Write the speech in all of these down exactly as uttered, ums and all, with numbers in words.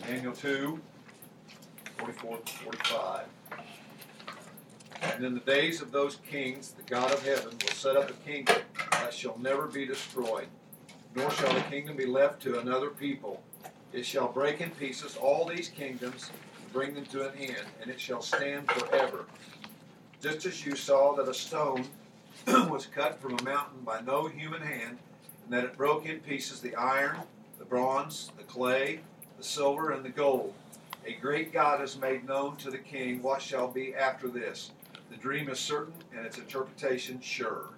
Daniel two, forty-four to forty-five. And in the days of those kings, the God of heaven will set up a kingdom that shall never be destroyed, nor shall the kingdom be left to another people. It shall break in pieces all these kingdoms and bring them to an end, and it shall stand forever. Just as you saw that a stone was cut from a mountain by no human hand, and that it broke in pieces the iron, the bronze, the clay, the silver, and the gold. A great God has made known to the king what shall be after this. The dream is certain, and its interpretation sure.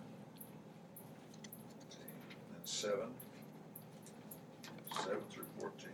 That's seven. seven through fourteen.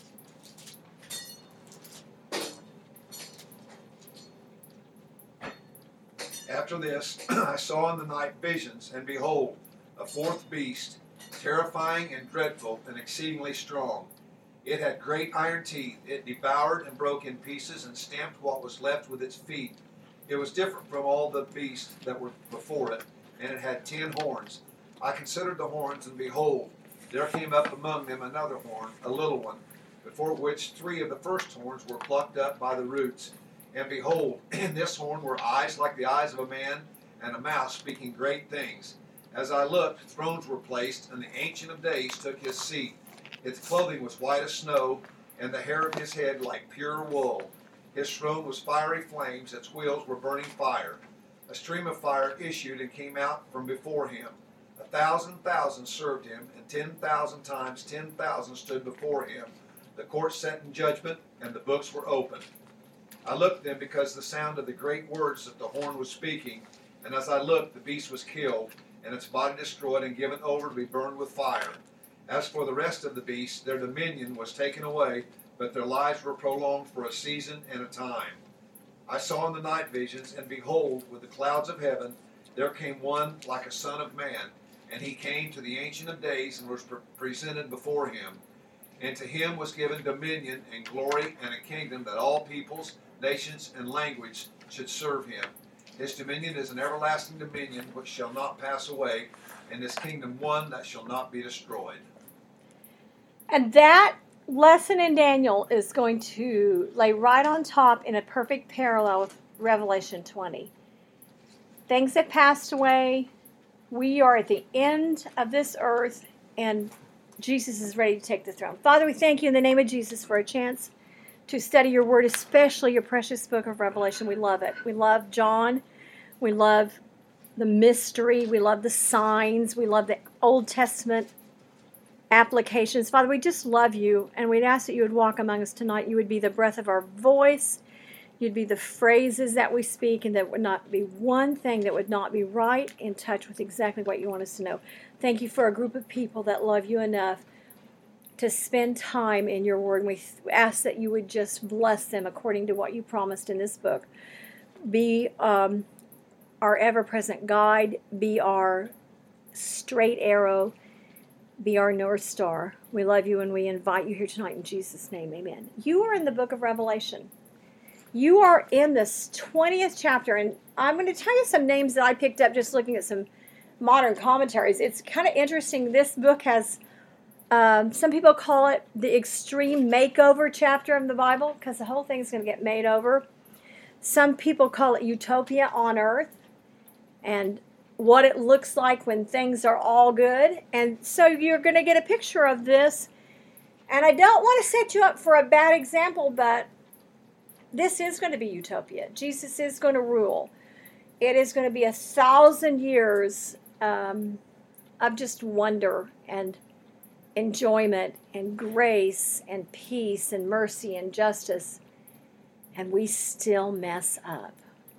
After this, I saw in the night visions, and behold, a fourth beast, terrifying and dreadful and exceedingly strong. It had great iron teeth. It devoured and broke in pieces and stamped what was left with its feet. It was different from all the beasts that were before it, and it had ten horns. I considered the horns, and behold, there came up among them another horn, a little one, before which three of the first horns were plucked up by the roots. And behold, in this horn were eyes like the eyes of a man, and a mouth speaking great things. As I looked, thrones were placed, and the Ancient of Days took his seat. His clothing was white as snow, and the hair of his head like pure wool. His throne was fiery flames, its wheels were burning fire. A stream of fire issued and came out from before him. A thousand thousand served him, and ten thousand times ten thousand stood before him. The court sat in judgment, and the books were opened. I looked then because the sound of the great words that the horn was speaking, and as I looked, the beast was killed, and its body destroyed and given over to be burned with fire. As for the rest of the beasts, their dominion was taken away, but their lives were prolonged for a season and a time. I saw in the night visions, and behold, with the clouds of heaven, there came one like a son of man, and he came to the Ancient of Days and was pre- presented before him. And to him was given dominion and glory and a kingdom that all peoples, nations, and language should serve him. His dominion is an everlasting dominion which shall not pass away, and his kingdom one that shall not be destroyed. And that lesson in Daniel is going to lay right on top in a perfect parallel with Revelation twenty. Things have passed away. We are at the end of this earth, and Jesus is ready to take the throne. Father, we thank you in the name of Jesus for a chance to study your word, especially your precious book of Revelation. We love it. We love John. We love the mystery. We love the signs. We love the Old Testament applications. Father, we just love you, and we'd ask that you would walk among us tonight. You would be the breath of our voice. You'd be the phrases that we speak, and there would not be one thing that would not be right in touch with exactly what you want us to know. Thank you for a group of people that love you enough to spend time in your word. And we ask that you would just bless them according to what you promised in this book. Be um, our ever-present guide. Be our straight arrow. Be our North Star. We love you, and we invite you here tonight in Jesus' name. Amen. You are in the book of Revelation. You are in this twentieth chapter, and I'm going to tell you some names that I picked up just looking at some modern commentaries. It's kind of interesting. This book has, um, some people call it the extreme makeover chapter of the Bible, because the whole thing is going to get made over. Some people call it Utopia on Earth, and what it looks like when things are all good. And so you're going to get a picture of this. And I don't want to set you up for a bad example, but this is going to be utopia. Jesus is going to rule. It is going to be a thousand years um, of just wonder and enjoyment and grace and peace and mercy and justice. And we still mess up.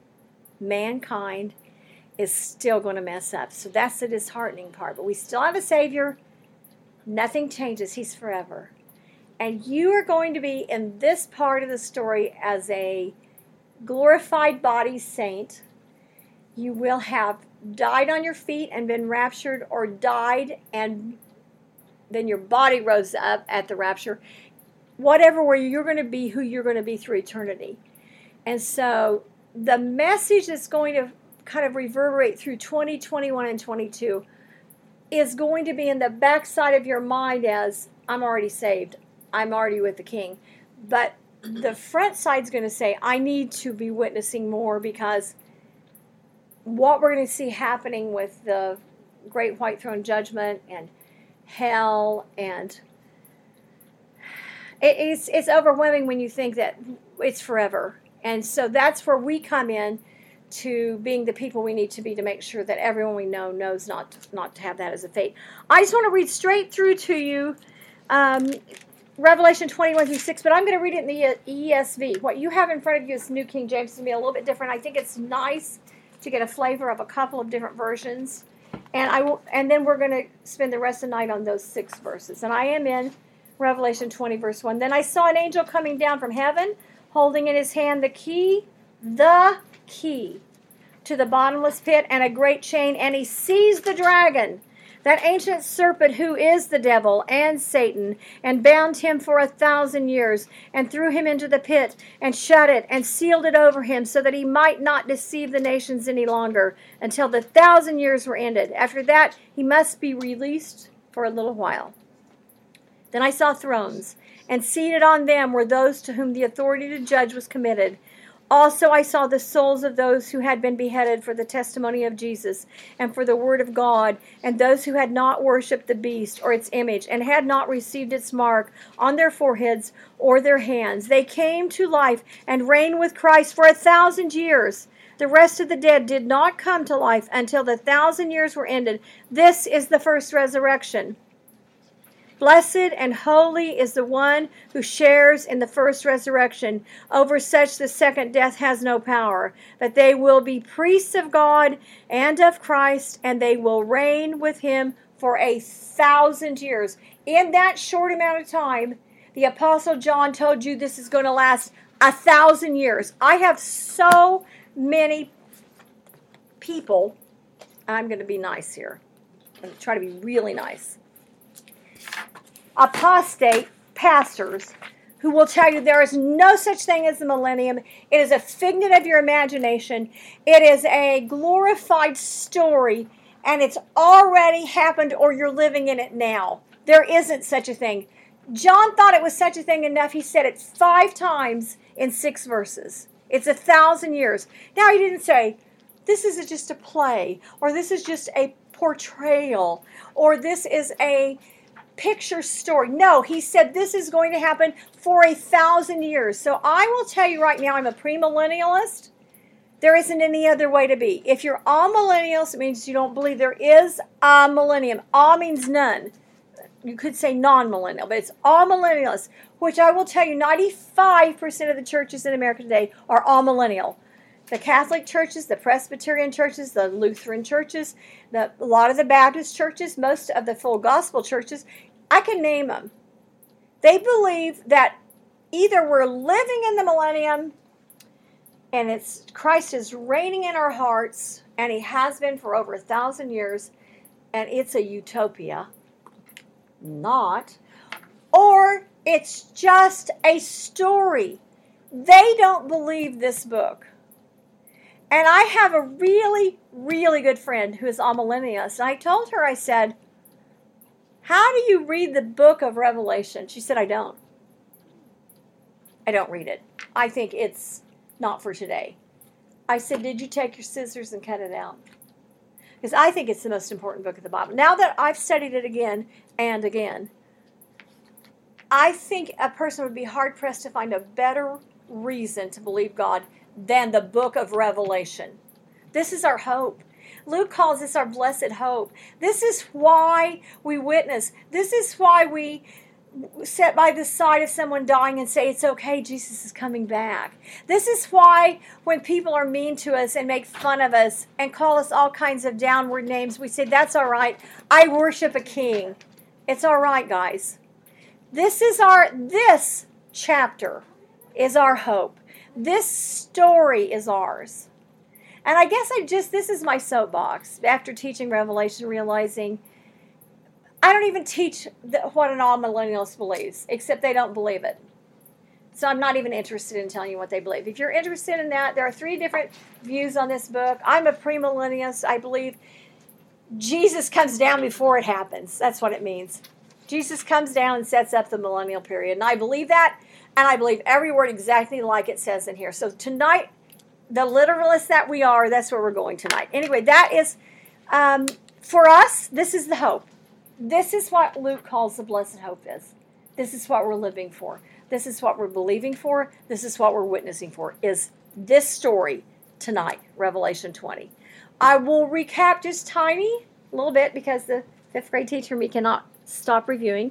Mankind is still going to mess up. So that's the disheartening part. But we still have a Savior. Nothing changes. He's forever. And you are going to be in this part of the story as a glorified body saint. You will have died on your feet and been raptured, or died and then your body rose up at the rapture. Whatever, where you're going to be who you're going to be through eternity. And so the message that's going to kind of reverberate through twenty, twenty-one, and twenty-two is going to be in the backside of your mind as, I'm already saved. I'm already with the King. But the front side's going to say, I need to be witnessing more, because what we're going to see happening with the Great White Throne Judgment and hell, and it, it's it's overwhelming when you think that it's forever. And so that's where we come in to being the people we need to be to make sure that everyone we know knows not not to have that as a fate. I just want to read straight through to you um, Revelation twenty-one through six, but I'm going to read it in the E S V. What you have in front of you is New King James. It's going to be a little bit different. I think it's nice to get a flavor of a couple of different versions. And I will, and then we're going to spend the rest of the night on those six verses. And I am in Revelation twenty, verse one. Then I saw an angel coming down from heaven, holding in his hand the key, the key to the bottomless pit, and a great chain, and he seized the dragon, that ancient serpent who is the devil and Satan, and bound him for a thousand years, and threw him into the pit, and shut it, and sealed it over him, so that he might not deceive the nations any longer, until the thousand years were ended. After that, he must be released for a little while. Then I saw thrones, and seated on them were those to whom the authority to judge was committed. Also I saw the souls of those who had been beheaded for the testimony of Jesus and for the word of God, and those who had not worshipped the beast or its image, and had not received its mark on their foreheads or their hands. They came to life and reigned with Christ for a thousand years. The rest of the dead did not come to life until the thousand years were ended. This is the first resurrection. Blessed and holy is the one who shares in the first resurrection. Over such the second death has no power, but they will be priests of God and of Christ, and they will reign with him for a thousand years. In that short amount of time, the Apostle John told you this is going to last a thousand years. I have so many people, I'm going to be nice here. I'm going to try to be really nice. Apostate pastors who will tell you there is no such thing as the millennium. It is a figment of your imagination. It is a glorified story, and it's already happened, or you're living in it now. There isn't such a thing. John thought it was such a thing enough. He said it five times in six verses. It's a thousand years. Now, he didn't say, this is just a play, or this is just a portrayal, or this is a picture story. No, he said this is going to happen for a thousand years. So I will tell you right now, I'm a premillennialist. There isn't any other way to be. If you're amillennialist, it means you don't believe there is a millennium. A means none. You could say non-millennial, but it's amillennialist, which I will tell you, ninety-five percent of the churches in America today are amillennial. The Catholic churches, the Presbyterian churches, the Lutheran churches, the, a lot of the Baptist churches, most of the full gospel churches, I can name them. They believe that either we're living in the millennium and it's Christ is reigning in our hearts, and he has been for over a thousand years, and it's a utopia. Not. Or it's just a story. They don't believe this book. And I have a really, really good friend who is amillennialist. And I told her, I said, how do you read the book of Revelation? She said, I don't. I don't read it. I think it's not for today. I said, did you take your scissors and cut it out? Because I think it's the most important book of the Bible. Now that I've studied it again and again, I think a person would be hard-pressed to find a better reason to believe God than the book of Revelation. This is our hope. Luke calls this our blessed hope. This is why we witness. This is why we sit by the side of someone dying and say, it's okay, Jesus is coming back. This is why when people are mean to us and make fun of us and call us all kinds of downward names, we say, that's all right. I worship a king. It's all right, guys. This is our, this chapter is our hope. This story is ours. And I guess I just, this is my soapbox after teaching Revelation, realizing I don't even teach the, what an all-millennialist believes, except they don't believe it. So I'm not even interested in telling you what they believe. If you're interested in that, there are three different views on this book. I'm a premillennialist. I believe Jesus comes down before it happens. That's what it means. Jesus comes down and sets up the millennial period. And I believe that, and I believe every word exactly like it says in here. So tonight, the literalists that we are, that's where we're going tonight. Anyway, that is, um, for us, this is the hope. This is what Luke calls the blessed hope is. This is what we're living for. This is what we're believing for. This is what we're witnessing for, is this story tonight, Revelation twenty. I will recap just tiny, a little bit, because the fifth grade teacher and me cannot stop reviewing.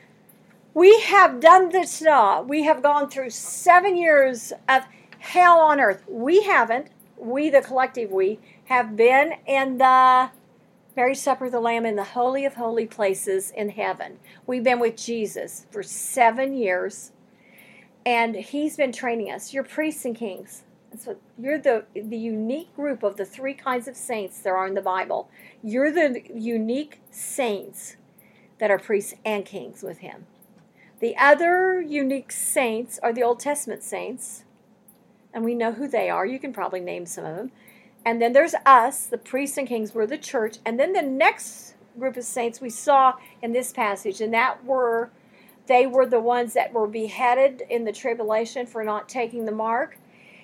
We have done this now. We have gone through seven years of hell on earth. We haven't. We, the collective we, have been in the Marriage Supper of the Lamb in the Holy of Holy Places in heaven. We've been with Jesus for seven years, and he's been training us. You're priests and kings. So you're the, the unique group of the three kinds of saints there are in the Bible. You're the unique saints that are priests and kings with him. The other unique saints are the Old Testament saints, and we know who they are. You can probably name some of them. And then there's us, the priests and kings, we're the church. And then the next group of saints we saw in this passage, and that were, they were the ones that were beheaded in the tribulation for not taking the mark.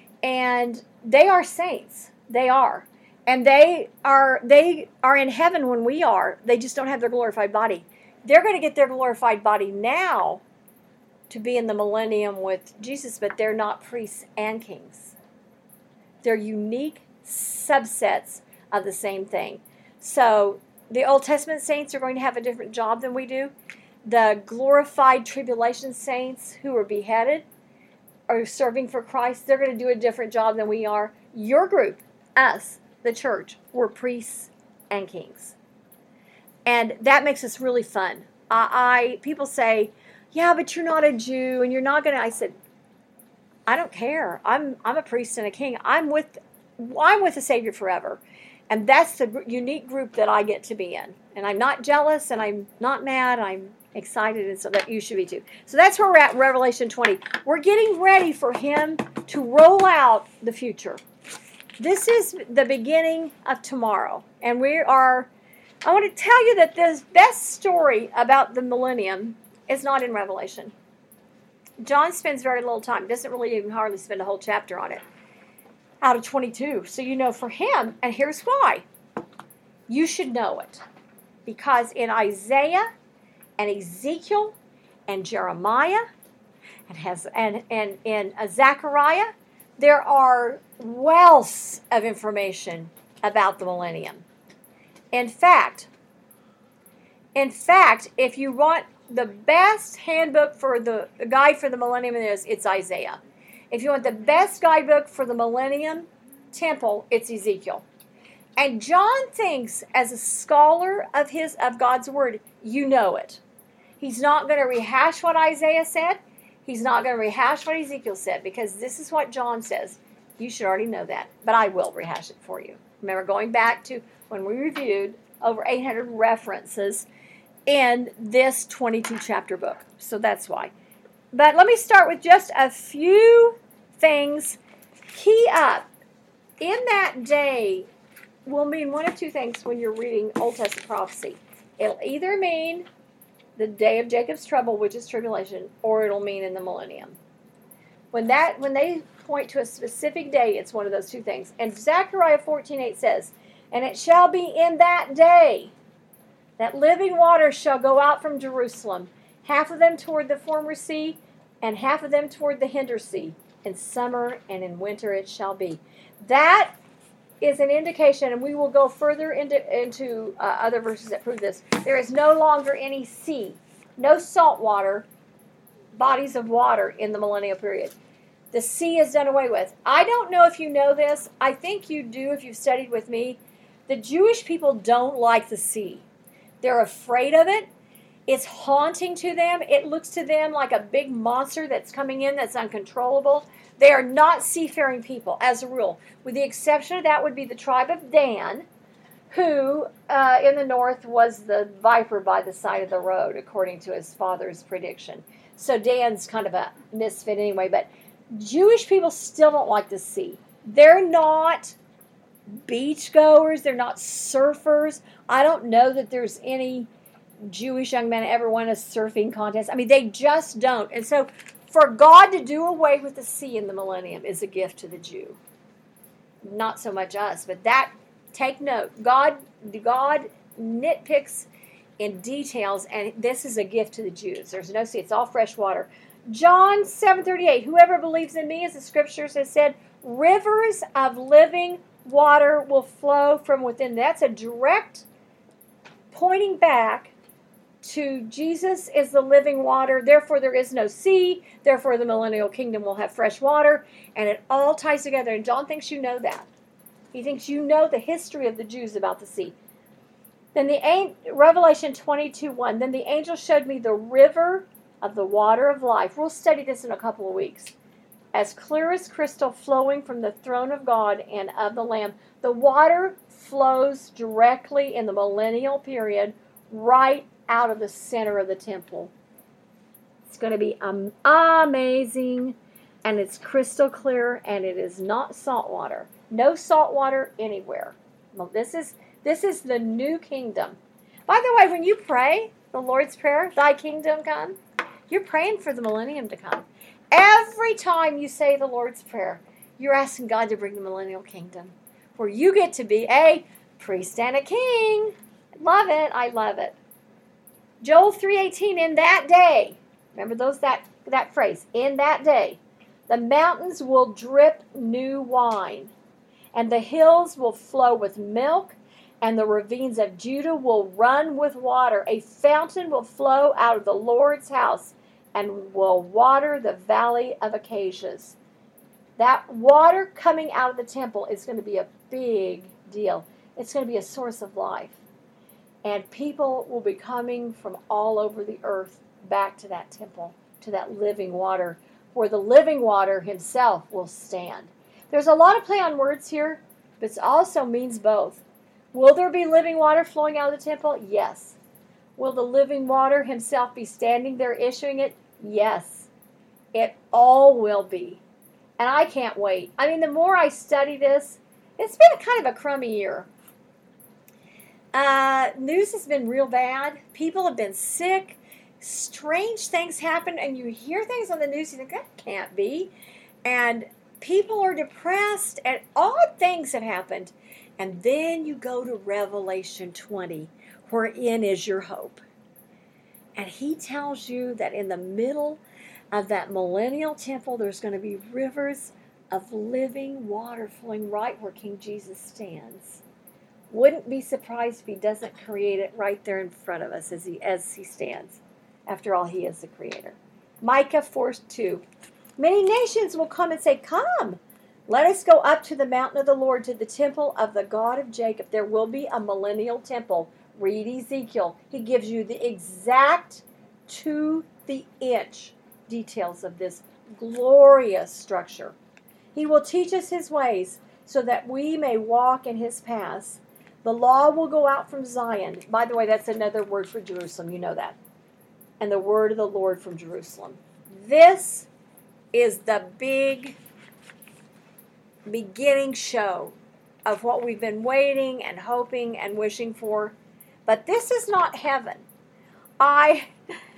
And they are saints. They are. And they are they are in heaven when we are. They just don't have their glorified body. They're going to get their glorified body now to be in the millennium with Jesus, but they're not priests and kings. They're unique subsets of the same thing. So the Old Testament saints are going to have a different job than we do. The glorified tribulation saints who are beheaded are serving for Christ. They're going to do a different job than we are. Your group, us, the church, we're priests and kings. And that makes us really fun. I, I people say, yeah, but you're not a Jew and you're not going to. I said, I don't care. I'm I'm a priest and a king. I'm with I'm with the Savior forever. And that's the unique group that I get to be in. And I'm not jealous, and I'm not mad. I'm excited, and so that you should be too. So that's where we're at in Revelation twenty. We're getting ready for him to roll out the future. This is the beginning of tomorrow. And we are, I want to tell you that the best story about the millennium is not in Revelation. John spends very little time, doesn't really even hardly spend a whole chapter on it, out of twenty-two. So you know for him, and here's why. You should know it. Because in Isaiah and Ezekiel and Jeremiah and has and, and in Zechariah, there are wealths of information about the millennium. In fact, in fact, if you want the best handbook for the, the guide for the millennium, is it's Isaiah. If you want the best guidebook for the millennium temple, it's Ezekiel. And John thinks, as a scholar of his of God's word, you know it. He's not going to rehash what Isaiah said. He's not going to rehash what Ezekiel said, because this is what John says. You should already know that, but I will rehash it for you. Remember, going back to when we reviewed over eight hundred references in this twenty-two chapter book. So that's why. But let me start with just a few things. Key up. In that day will mean one of two things when you're reading Old Testament prophecy. It'll either mean the day of Jacob's trouble, which is tribulation, or it'll mean in the millennium. When that when they point to a specific day, it's one of those two things. And Zechariah fourteen eight says, "And it shall be in that day that living waters shall go out from Jerusalem, half of them toward the former sea, and half of them toward the hinder sea. In summer and in winter it shall be." That is an indication, and we will go further into, into uh, other verses that prove this. There is no longer any sea, no salt water, bodies of water in the millennial period. The sea is done away with. I don't know if you know this. I think you do if you've studied with me. The Jewish people don't like the sea. They're afraid of it. It's haunting to them. It looks to them like a big monster that's coming in that's uncontrollable. They are not seafaring people, as a rule. With the exception of that would be the tribe of Dan, who uh, in the north was the viper by the side of the road, according to his father's prediction. So Dan's kind of a misfit anyway. But Jewish people still don't like the sea. They're not beachgoers. They're not surfers. I don't know that there's any Jewish young men ever won a surfing contest. I mean, they just don't. And so for God to do away with the sea in the millennium is a gift to the Jew. Not so much us, but that, take note, God, God nitpicks in details, and this is a gift to the Jews. There's no sea. It's all fresh water. John seven thirty-eight, whoever believes in me, as the scriptures have said, rivers of living water will flow from within. That's a direct pointing back to Jesus is the living water. Therefore, there is no sea. Therefore, the millennial kingdom will have fresh water. And it all ties together. And John thinks you know that. He thinks you know the history of the Jews about the sea. Then the Revelation twenty-two one. Then the angel showed me the river of the water of life. We'll study this in a couple of weeks. As clear as crystal, flowing from the throne of God and of the Lamb. The water flows directly in the millennial period right out of the center of the temple. It's going to be um, amazing, and it's crystal clear, and it is not salt water. No salt water anywhere. Well, this is this is the new kingdom. By the way, when you pray the Lord's Prayer, thy kingdom come, you're praying for the millennium to come. Every time you say the Lord's Prayer, you're asking God to bring the millennial kingdom, where you get to be a priest and a king. Love it. I love it. Joel three eighteen, in that day, remember those that, that phrase, in that day, the mountains will drip new wine, and the hills will flow with milk, and the ravines of Judah will run with water. A fountain will flow out of the Lord's house and will water the valley of acacias. That water coming out of the temple is going to be a big deal. It's going to be a source of life. And people will be coming from all over the earth back to that temple, to that living water, where the living water himself will stand. There's a lot of play on words here, but it also means both. Will there be living water flowing out of the temple? Yes. Will the living water himself be standing there issuing it? Yes. It all will be. And I can't wait. I mean, the more I study this, it's been a kind of a crummy year. Uh, news has been real bad. People have been sick. Strange things happen, and you hear things on the news, you think, that can't be. And people are depressed, and odd things have happened. And then you go to Revelation twenty, wherein is your hope. And he tells you that in the middle of that millennial temple, there's going to be rivers of living water flowing right where King Jesus stands. Wouldn't be surprised if he doesn't create it right there in front of us as he as he stands. After all, he is the creator. Micah four two. Many nations will come and say, come, let us go up to the mountain of the Lord, to the temple of the God of Jacob. There will be a millennial temple. Read Ezekiel. He gives you the exact to the inch details of this glorious structure. He will teach us his ways so that we may walk in his paths. The law will go out from Zion. By the way, that's another word for Jerusalem. You know that. And the word of the Lord from Jerusalem. This is the big beginning show of what we've been waiting and hoping and wishing for. But this is not heaven. I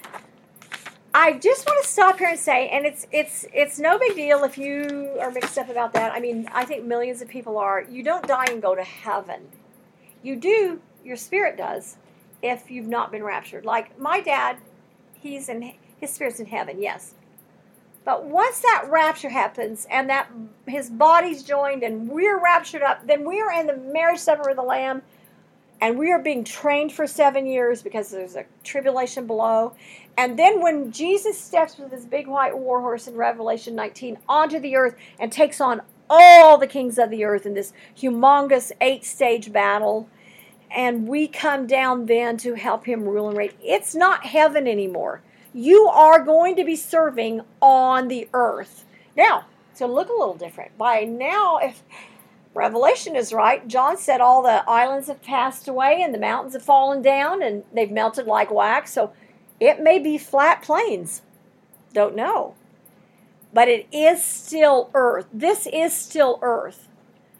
I just want to stop here and say, and it's it's it's no big deal if you are mixed up about that. I mean, I think millions of people are. You don't die and go to heaven. You do, your spirit does, if you've not been raptured. Like my dad, he's in his spirit's in heaven, yes. But once that rapture happens and that his body's joined and we're raptured up, then we are in the marriage supper of the Lamb, and we are being trained for seven years because there's a tribulation below. And then when Jesus steps with his big white war horse in Revelation nineteen onto the earth and takes on all the kings of the earth in this humongous eight-stage battle, and we come down then to help him rule and reign. It's not heaven anymore. You are going to be serving on the earth. Now, it's going to look a little different. By now, if Revelation is right, John said all the islands have passed away and the mountains have fallen down and they've melted like wax. So it may be flat plains. Don't know. But it is still earth. This is still earth.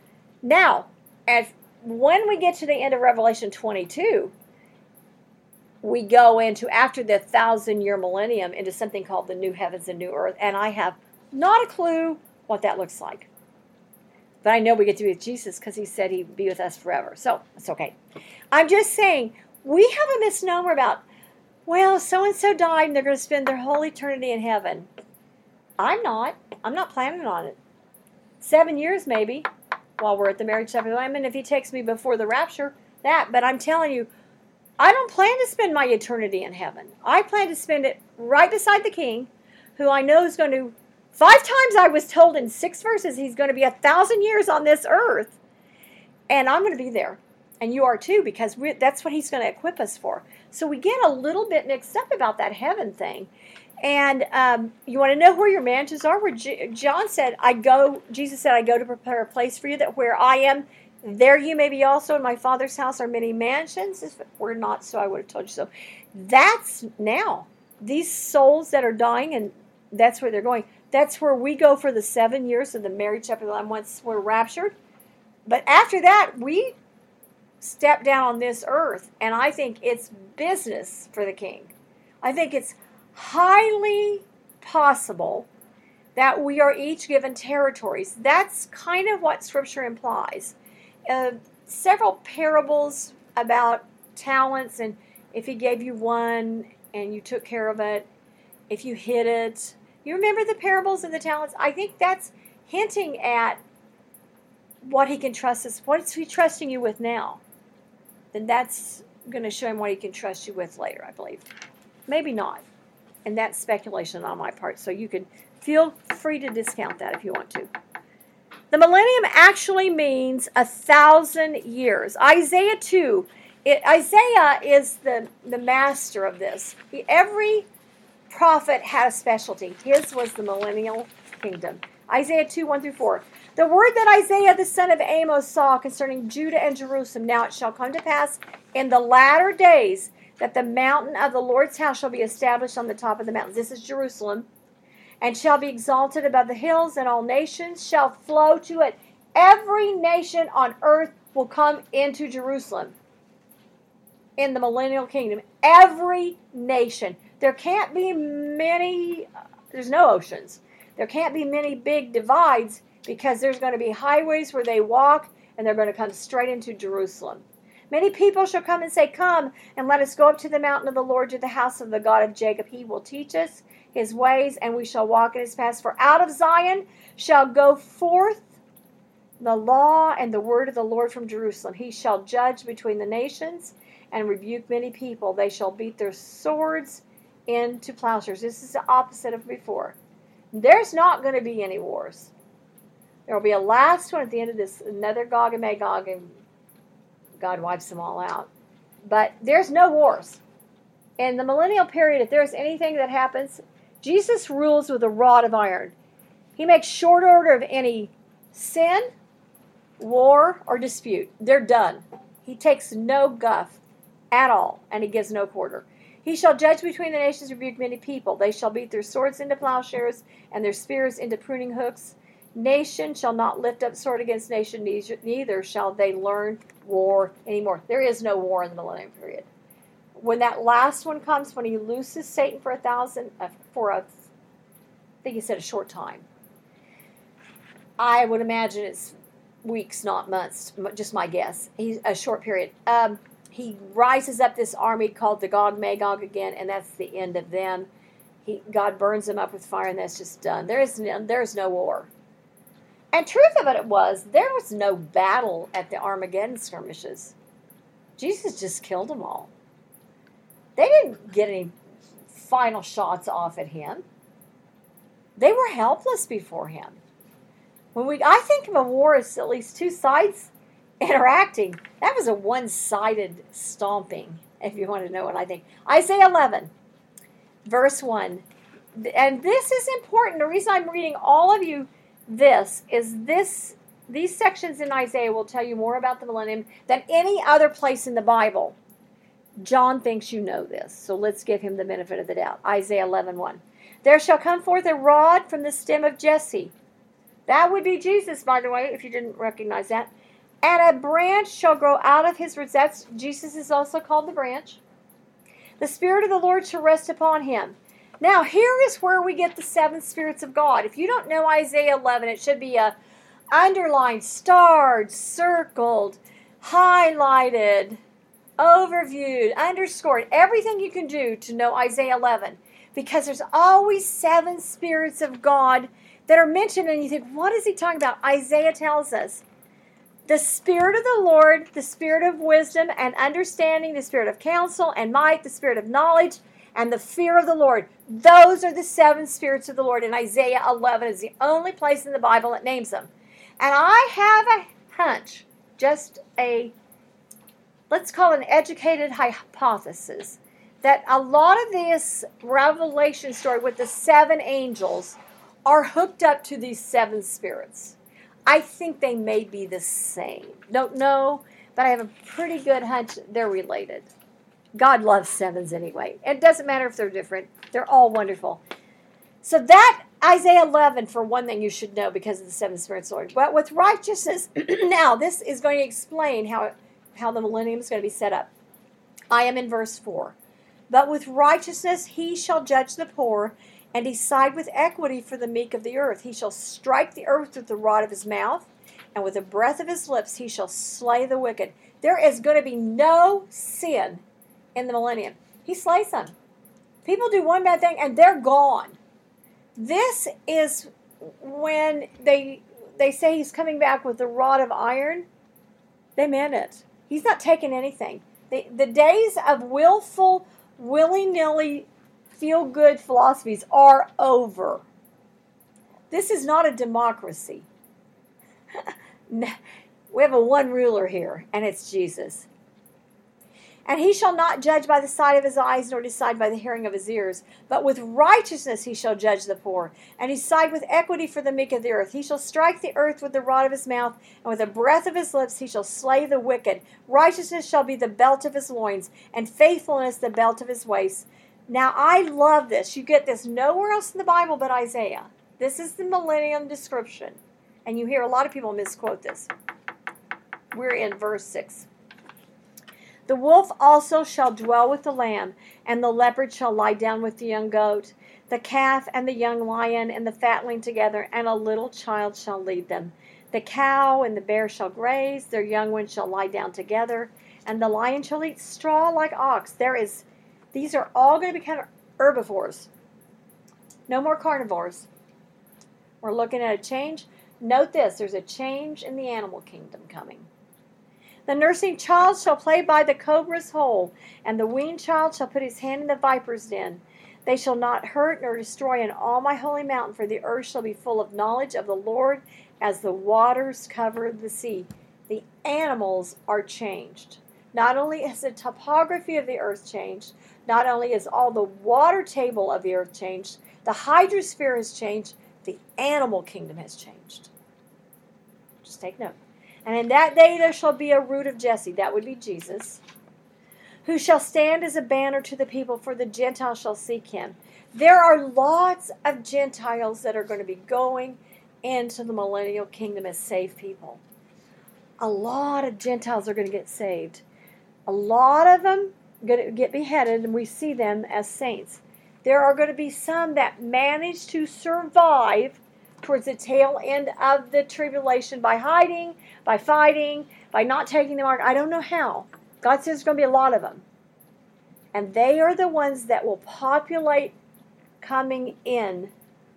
Now, as when we get to the end of Revelation twenty-two, we go into, after the thousand year millennium, into something called the new heavens and new earth. And I have not a clue what that looks like. But I know we get to be with Jesus because he said he'd be with us forever. So it's okay. I'm just saying, we have a misnomer about, well, so-and-so died and they're going to spend their whole eternity in heaven. I'm not. I'm not planning on it. Seven years maybe, while we're at the marriage supper of the Lamb. And if he takes me before the rapture, that. But I'm telling you, I don't plan to spend my eternity in heaven. I plan to spend it right beside the King, who I know is going to, five times I was told in six verses, he's going to be a thousand years on this earth. And I'm going to be there. And you are too, because we, that's what he's going to equip us for. So we get a little bit mixed up about that heaven thing. And um, you want to know where your mansions are? Where J- John said, I go, Jesus said, I go to prepare a place for you, that where I am, there you may be also. In my Father's house are many mansions. If it were not so, I would have told you so. That's now. These souls that are dying, and that's where they're going. That's where we go for the seven years of the marriage supper of the Lamb once we're raptured. But after that, we step down on this earth, and I think it's business for the King. I think it's highly possible that we are each given territories. That's kind of what Scripture implies. Uh, several parables about talents, and if he gave you one and you took care of it, if you hid it. You remember the parables of the talents? I think that's hinting at what he can trust us. What is he trusting you with now? Then that's going to show him what he can trust you with later, I believe. Maybe not. And that's speculation on my part, so you can feel free to discount that if you want to. The millennium actually means a thousand years. Isaiah two, it, Isaiah is the, the master of this. He, every prophet had a specialty. His was the millennial kingdom. Isaiah two, one through four. The word that Isaiah the son of Amos saw concerning Judah and Jerusalem. Now it shall come to pass in the latter days that the mountain of the Lord's house shall be established on the top of the mountains. This is Jerusalem. And shall be exalted above the hills, and all nations shall flow to it. Every nation on earth will come into Jerusalem in the millennial kingdom. Every nation. There can't be many, there's no oceans. There can't be many big divides, because there's going to be highways where they walk, and they're going to come straight into Jerusalem. Many people shall come and say, come, and let us go up to the mountain of the Lord, to the house of the God of Jacob. He will teach us his ways, and we shall walk in his paths. For out of Zion shall go forth the law and the word of the Lord from Jerusalem. He shall judge between the nations and rebuke many people. They shall beat their swords into plowshares. This is the opposite of before. There's not going to be any wars. There will be a last one at the end of this, another Gog and Magog, and God wipes them all out. But there's no wars. In the millennial period, if there's anything that happens, Jesus rules with a rod of iron. He makes short order of any sin, war, or dispute. They're done. He takes no guff at all, and he gives no quarter. He shall judge between the nations, rebuke many people. They shall beat their swords into plowshares, and their spears into pruning hooks. Nation shall not lift up sword against nation, neither shall they learn war anymore. There is no war in the millennium period. When that last one comes, when he looses Satan for a thousand, uh, for a, I think he said a short time. I would imagine it's weeks, not months, just my guess. He's a short period. Um, he rises up this army called the Gog Magog again, and that's the end of them. He, God burns them up with fire, and that's just done. There is no, there is no war. And truth of it was, there was no battle at the Armageddon skirmishes. Jesus just killed them all. They didn't get any final shots off at him. They were helpless before him. When we, I think of a war as at least two sides interacting. That was a one-sided stomping, if you want to know what I think. Isaiah eleven, verse one. And this is important. The reason I'm reading all of you this is this. These sections in Isaiah will tell you more about the millennium than any other place in the Bible. John thinks you know this, so let's give him the benefit of the doubt. Isaiah eleven one. There shall come forth a rod from the stem of Jesse. That would be Jesus, by the way, if you didn't recognize that. And a branch shall grow out of his roots. That's, Jesus is also called the branch. The Spirit of the Lord shall rest upon him. Now, here is where we get the seven spirits of God. If you don't know Isaiah eleven, it should be a underlined, starred, circled, highlighted, overviewed, underscored, everything you can do to know Isaiah eleven. Because there's always seven spirits of God that are mentioned, and you think, what is he talking about? Isaiah tells us. The Spirit of the Lord, the Spirit of wisdom and understanding, the Spirit of counsel and might, the Spirit of knowledge, and the fear of the Lord. Those are the seven spirits of the Lord. And Isaiah eleven is the only place in the Bible that names them. And I have a hunch, just a, let's call it an educated hypothesis, that a lot of this Revelation story with the seven angels are hooked up to these seven spirits. I think they may be the same. Don't know, but I have a pretty good hunch they're related. God loves sevens anyway. It doesn't matter if they're different. They're all wonderful. So that, Isaiah eleven, for one thing, you should know because of the seven spirits of the Lord. But with righteousness, now this is going to explain how, how the millennium is going to be set up. I am in verse four. But with righteousness he shall judge the poor, and decide with equity for the meek of the earth. He shall strike the earth with the rod of his mouth, and with the breath of his lips he shall slay the wicked. There is going to be no sin in the millennium. He slays them. People do one bad thing, and they're gone. This is when they they say he's coming back with the rod of iron. They meant it. He's not taking anything. The, the days of willful, willy-nilly, feel-good philosophies are over. This is not a democracy. We have a one ruler here, and it's Jesus. And he shall not judge by the sight of his eyes, nor decide by the hearing of his ears. But with righteousness he shall judge the poor, and decide with equity for the meek of the earth. He shall strike the earth with the rod of his mouth, and with the breath of his lips he shall slay the wicked. Righteousness shall be the belt of his loins, and faithfulness the belt of his waist. Now, I love this. You get this nowhere else in the Bible but Isaiah. This is the millennium description. And you hear a lot of people misquote this. We're in verse six. The wolf also shall dwell with the lamb, and the leopard shall lie down with the young goat, the calf and the young lion and the fatling together, and a little child shall lead them. The cow and the bear shall graze, their young ones shall lie down together, and the lion shall eat straw like ox. There is, these are all going to become herbivores. No more carnivores. We're looking at a change. Note this, there's a change in the animal kingdom coming. The nursing child shall play by the cobra's hole, and the weaned child shall put his hand in the viper's den. They shall not hurt nor destroy in all my holy mountain, for the earth shall be full of knowledge of the Lord as the waters cover the sea. The animals are changed. Not only is the topography of the earth changed, not only is all the water table of the earth changed, the hydrosphere has changed, the animal kingdom has changed. Just take note. And in that day there shall be a root of Jesse, that would be Jesus, who shall stand as a banner to the people, for the Gentiles shall seek him. There are lots of Gentiles that are going to be going into the millennial kingdom as saved people. A lot of Gentiles are going to get saved. A lot of them are going to get beheaded, and we see them as saints. There are going to be some that manage to survive towards the tail end of the tribulation by hiding, by fighting, by not taking the mark. I don't know how. God says there's going to be a lot of them. And they are the ones that will populate coming in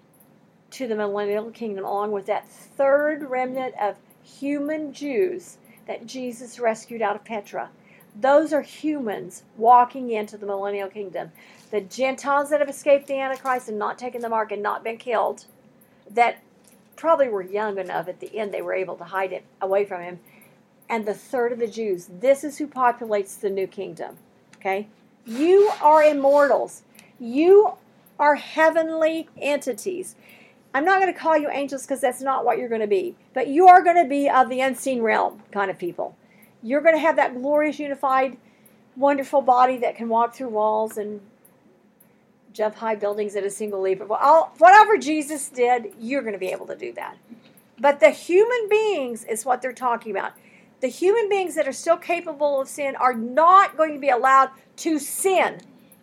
to the millennial kingdom, along with that third remnant of human Jews that Jesus rescued out of Petra. Those are humans walking into the millennial kingdom. The Gentiles that have escaped the Antichrist and not taken the mark and not been killed, that probably were young enough at the end they were able to hide it away from him. And the third of the Jews. This is who populates the new kingdom. Okay? You are immortals. You are heavenly entities. I'm not going to call you angels because that's not what you're going to be. But you are going to be of the unseen realm kind of people. You're going to have that glorious, unified, wonderful body that can walk through walls and jump high buildings at a single leap. Well, whatever Jesus did, you're going to be able to do that. But the human beings is what they're talking about. The human beings that are still capable of sin are not going to be allowed to sin.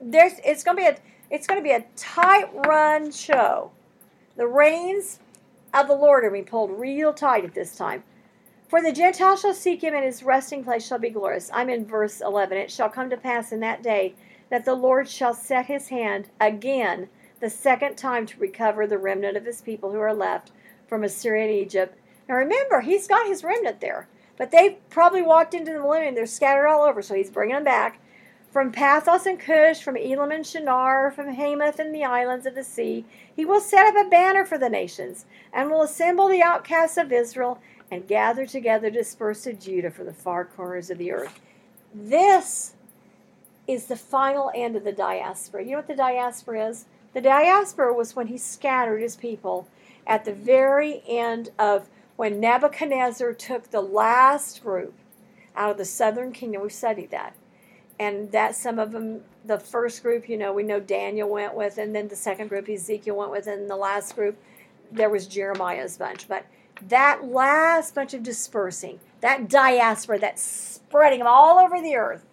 there's it's going to be a it's going to be a tight run show. The reins of the Lord are being pulled real tight at this time. For the Gentiles shall seek him, and his resting place shall be glorious. I'm in verse eleven. It shall come to pass in that day that the Lord shall set his hand again the second time to recover the remnant of his people who are left from Assyria and Egypt. Now remember, he's got his remnant there. But they've probably walked into the millennium. They're scattered all over, so he's bringing them back. From Pathos and Cush, from Elam and Shinar, from Hamath and the islands of the sea, he will set up a banner for the nations, and will assemble the outcasts of Israel, and gather together dispersed of Judah for the far corners of the earth. This is the final end of the diaspora. You know what the diaspora is? The diaspora was when he scattered his people at the very end of when Nebuchadnezzar took the last group out of the southern kingdom. We've studied that. And that some of them, the first group, you know, we know Daniel went with, and then the second group Ezekiel went with, and the last group, there was Jeremiah's bunch. But that last bunch of dispersing, that diaspora, that spreading them all over the earth,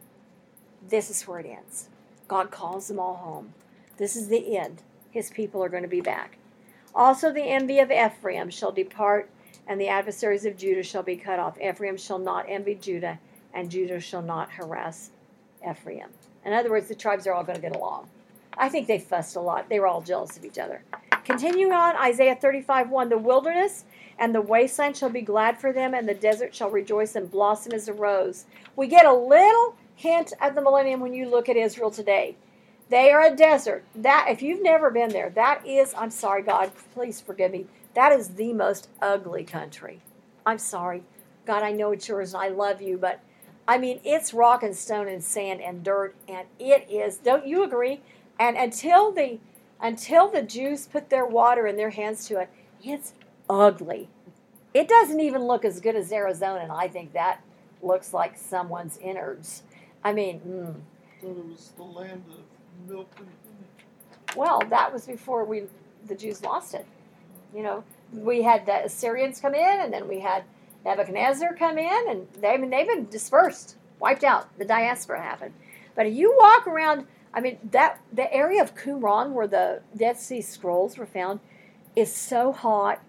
this is where it ends. God calls them all home. This is the end. His people are going to be back. Also the envy of Ephraim shall depart, and the adversaries of Judah shall be cut off. Ephraim shall not envy Judah, and Judah shall not harass Ephraim. In other words, the tribes are all going to get along. I think they fussed a lot. They were all jealous of each other. Continuing on, Isaiah thirty-five one, the wilderness and the wasteland shall be glad for them, and the desert shall rejoice and blossom as a rose. We get a little hint at the millennium when you look at Israel today. They are a desert. That, if you've never been there, that is, I'm sorry, God, please forgive me, that is the most ugly country. I'm sorry. God, I know it's yours and I love you, but I mean, it's rock and stone and sand and dirt, and it is, don't you agree? And until the until the Jews put their water in their hands to it, it's ugly. It doesn't even look as good as Arizona, and I think that looks like someone's innards. I mean, mm. It was the land of milk and honey. Well, that was before we the Jews lost it. You know, we had the Assyrians come in, and then we had Nebuchadnezzar come in, and they've been, they've been dispersed, wiped out. The diaspora happened. But if you walk around, I mean, that the area of Qumran where the Dead Sea Scrolls were found is so hot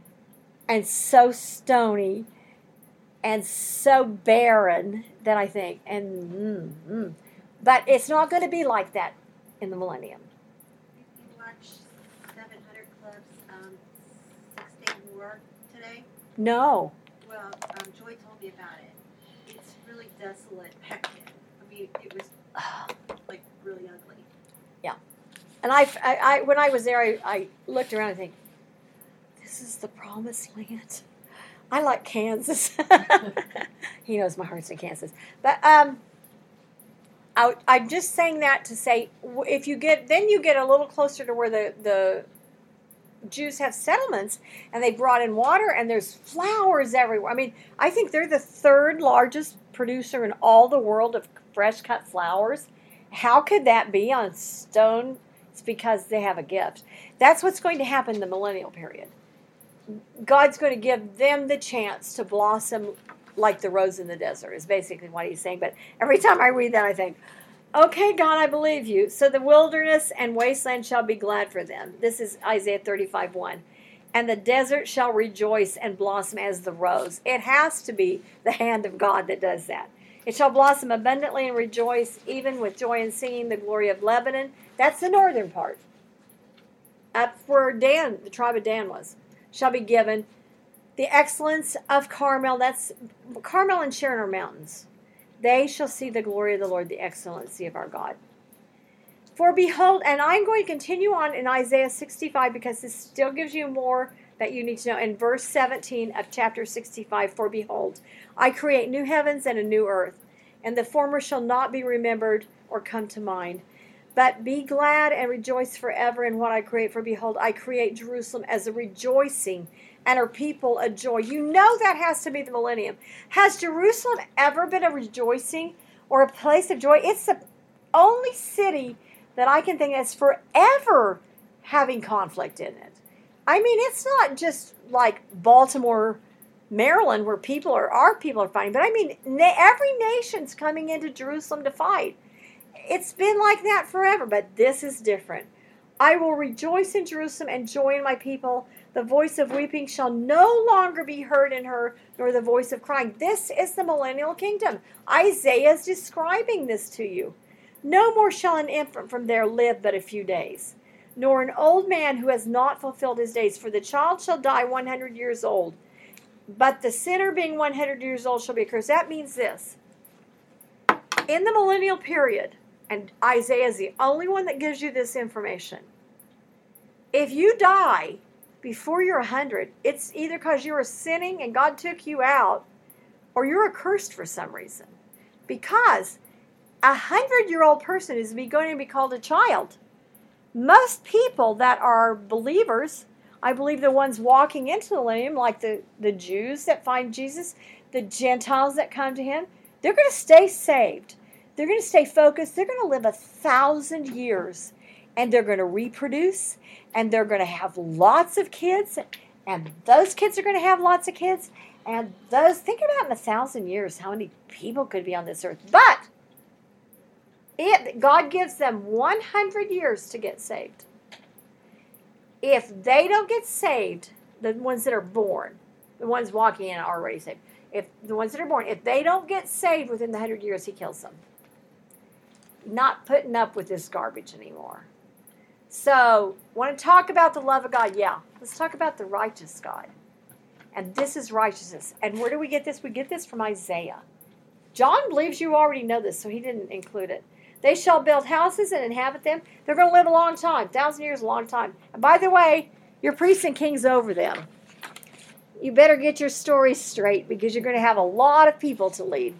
and so stony and so barren that I think, and mm, mm. But it's not going to be like that in the millennium. Did you watch seven hundred Club's um, Six Day War today? No. Well, um, Joy told me about it. It's really desolate back then. I mean, it was like really ugly. Yeah. And I, I, I when I was there, I, I looked around and think, this is the promised land. I like Kansas. He knows my heart's in Kansas. But um, I, I'm just saying that to say, if you get, then you get a little closer to where the, the Jews have settlements, and they brought in water, and there's flowers everywhere. I mean, I think they're the third largest producer in all the world of fresh cut flowers. How could that be on stone? It's because they have a gift. That's what's going to happen in the millennial period. God's going to give them the chance to blossom like the rose in the desert, is basically what he's saying. But every time I read that, I think, okay, God, I believe you. So the wilderness and wasteland shall be glad for them. This is Isaiah thirty-five one. And the desert shall rejoice and blossom as the rose. It has to be the hand of God that does that. It shall blossom abundantly and rejoice, even with joy and singing, the glory of Lebanon. That's the northern part. Up where Dan, the tribe of Dan was, shall be given. The excellence of Carmel, that's Carmel and Sharon are mountains. They shall see the glory of the Lord, the excellency of our God. For behold, and I'm going to continue on in Isaiah sixty-five because this still gives you more that you need to know. In verse seventeen of chapter sixty-five, for behold, I create new heavens and a new earth, and the former shall not be remembered or come to mind. But be glad and rejoice forever in what I create. For behold, I create Jerusalem as a rejoicing, and her people a joy. You know that has to be the millennium. Has Jerusalem ever been a rejoicing or a place of joy? It's the only city that I can think that's forever having conflict in it. I mean, it's not just like Baltimore, Maryland, where people are, our people are fighting, but I mean, every nation's coming into Jerusalem to fight. It's been like that forever, but this is different. I will rejoice in Jerusalem and joy in my people. The voice of weeping shall no longer be heard in her, nor the voice of crying. This is the millennial kingdom. Isaiah is describing this to you. No more shall an infant from there live but a few days, nor an old man who has not fulfilled his days. For the child shall die one hundred years old, but the sinner being one hundred years old shall be accursed. That means this. In the millennial period, and Isaiah is the only one that gives you this information, if you die before you're one hundred, it's either because you were sinning and God took you out, or you're accursed for some reason. Because a hundred-year-old person is going to be called a child. Most people that are believers, I believe the ones walking into the millennium, like the, the Jews that find Jesus, the Gentiles that come to him, they're going to stay saved. They're going to stay focused. They're going to live a thousand years. And they're going to reproduce. And they're going to have lots of kids. And those kids are going to have lots of kids. And those, think about in a thousand years how many people could be on this earth. But it, God gives them one hundred years to get saved. If they don't get saved, the ones that are born, the ones walking in are already saved. If the ones that are born, if they don't get saved within the hundred years, he kills them. Not putting up with this garbage anymore. So, want to talk about the love of God? Yeah. Let's talk about the righteous God. And this is righteousness. And where do we get this? We get this from Isaiah. John believes you already know this, so he didn't include it. They shall build houses and inhabit them. They're going to live a long time. A thousand years is a long time. And by the way, your priests and kings over them. You better get your stories straight because you're going to have a lot of people to lead.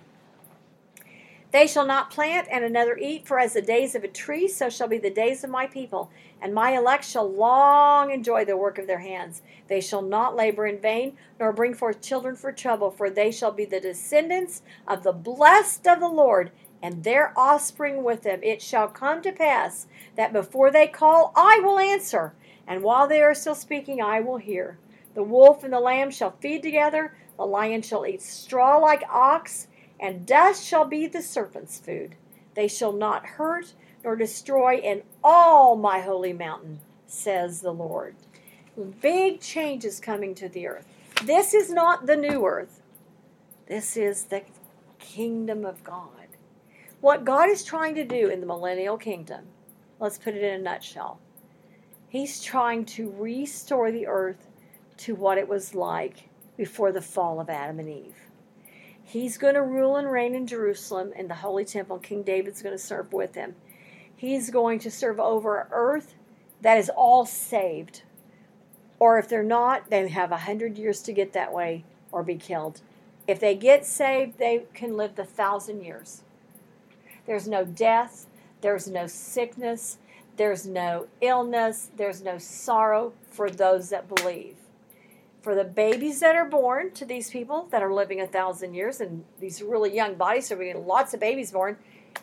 They shall not plant and another eat, for as the days of a tree, so shall be the days of my people. And my elect shall long enjoy the work of their hands. They shall not labor in vain, nor bring forth children for trouble, for they shall be the descendants of the blessed of the Lord, and their offspring with them. It shall come to pass that before they call, I will answer, and while they are still speaking, I will hear. The wolf and the lamb shall feed together, the lion shall eat straw like ox, and dust shall be the serpent's food. They shall not hurt nor destroy in all my holy mountain, says the Lord. Big changes coming to the earth. This is not the new earth. This is the kingdom of God. What God is trying to do in the millennial kingdom, let's put it in a nutshell. He's trying to restore the earth to what it was like before the fall of Adam and Eve. He's going to rule and reign in Jerusalem in the Holy Temple. King David's going to serve with him. He's going to serve over an earth that is all saved. Or if they're not, they have a hundred years to get that way or be killed. If they get saved, they can live the thousand years. There's no death. There's no sickness. There's no illness. There's no sorrow for those that believe. For the babies that are born to these people that are living a thousand years, and these really young bodies, so we get lots of babies born,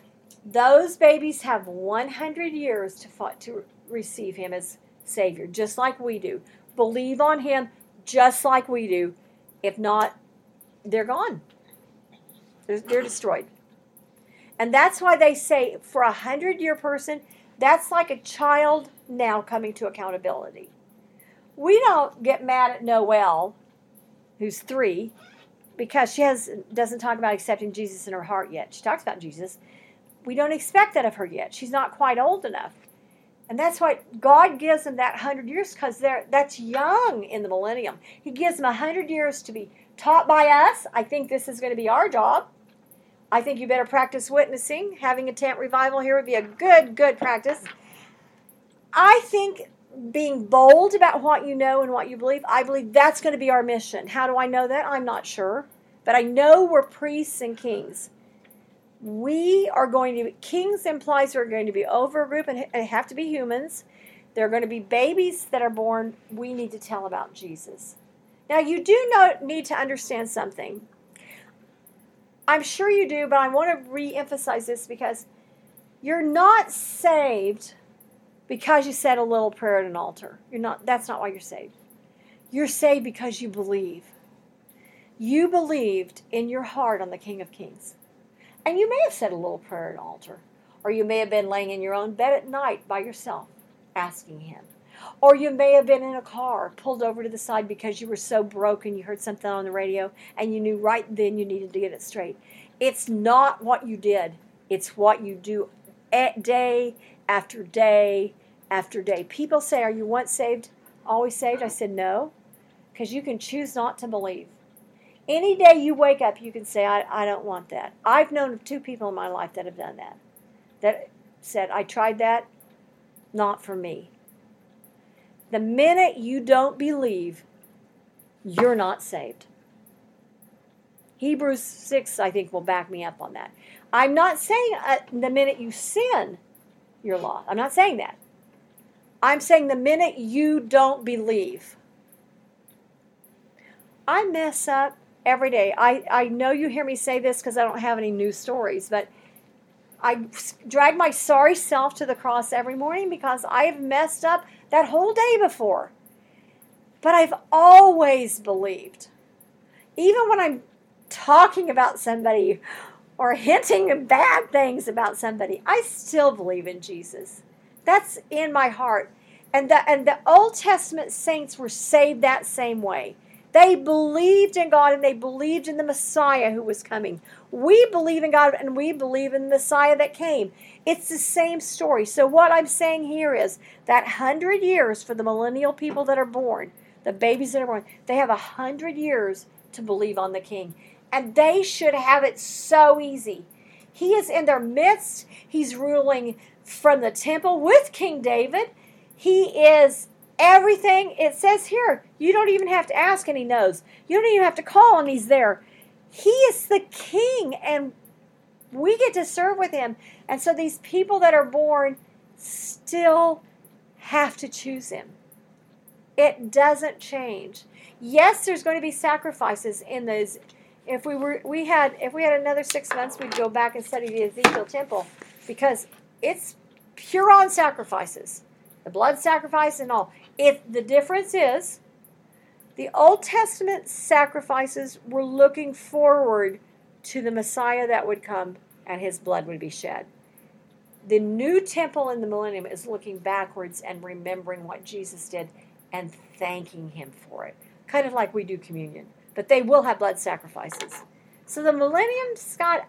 those babies have one hundred years to fight, to receive him as Savior, just like we do. Believe on him just like we do. If not, they're gone. They're, they're destroyed. And that's why they say for a hundred-year person, that's like a child now coming to accountability. We don't get mad at Noelle, who's three, because she has doesn't talk about accepting Jesus in her heart yet. She talks about Jesus. We don't expect that of her yet. She's not quite old enough. And that's why God gives them that hundred years, because they're that's young in the millennium. He gives them a hundred years to be taught by us. I think this is going to be our job. I think you better practice witnessing. Having a tent revival here would be a good, good practice. I think being bold about what you know and what you believe, I believe that's going to be our mission. How do I know that? I'm not sure. But I know we're priests and kings. We are going to be, kings implies we're going to be over a group and have to be humans. There are going to be babies that are born. We need to tell about Jesus. Now, you do know, need to understand something. I'm sure you do, but I want to re-emphasize this because you're not saved because you said a little prayer at an altar. You're not. That's not why you're saved. You're saved because you believe. You believed in your heart on the King of Kings. And you may have said a little prayer at an altar. Or you may have been laying in your own bed at night by yourself, asking him. Or you may have been in a car, pulled over to the side because you were so broken you heard something on the radio and you knew right then you needed to get it straight. It's not what you did. It's what you do day after day after day. People say, are you once saved, always saved? I said, no, because you can choose not to believe. Any day you wake up, you can say, I, I don't want that. I've known of two people in my life that have done that, that said, I tried that, not for me. The minute you don't believe, you're not saved. Hebrews six, I think, will back me up on that. I'm not saying uh, the minute you sin, you're lost. I'm not saying that. I'm saying the minute you don't believe. I mess up every day. I, I know you hear me say this because I don't have any news stories, but I drag my sorry self to the cross every morning because I've messed up that whole day before. But I've always believed. Even when I'm talking about somebody or hinting bad things about somebody, I still believe in Jesus. That's in my heart. And the, and the Old Testament saints were saved that same way. They believed in God and they believed in the Messiah who was coming. We believe in God and we believe in the Messiah that came. It's the same story. So what I'm saying here is that hundred years for the millennial people that are born, the babies that are born, they have a hundred years to believe on the King. And they should have it so easy. He is in their midst. He's ruling from the temple with King David. He is everything. It says here, you don't even have to ask and he knows. You don't even have to call and he's there. He is the king and we get to serve with him. And so these people that are born still have to choose him. It doesn't change. Yes, there's going to be sacrifices in those. If we were, we had, if we had another six months, we'd go back and study the Ezekiel temple because it's pure on sacrifices, the blood sacrifice and all. If the difference is, the Old Testament sacrifices were looking forward to the Messiah that would come and his blood would be shed. The new temple in the millennium is looking backwards and remembering what Jesus did and thanking him for it. Kind of like we do communion. But they will have blood sacrifices. So the millennium's got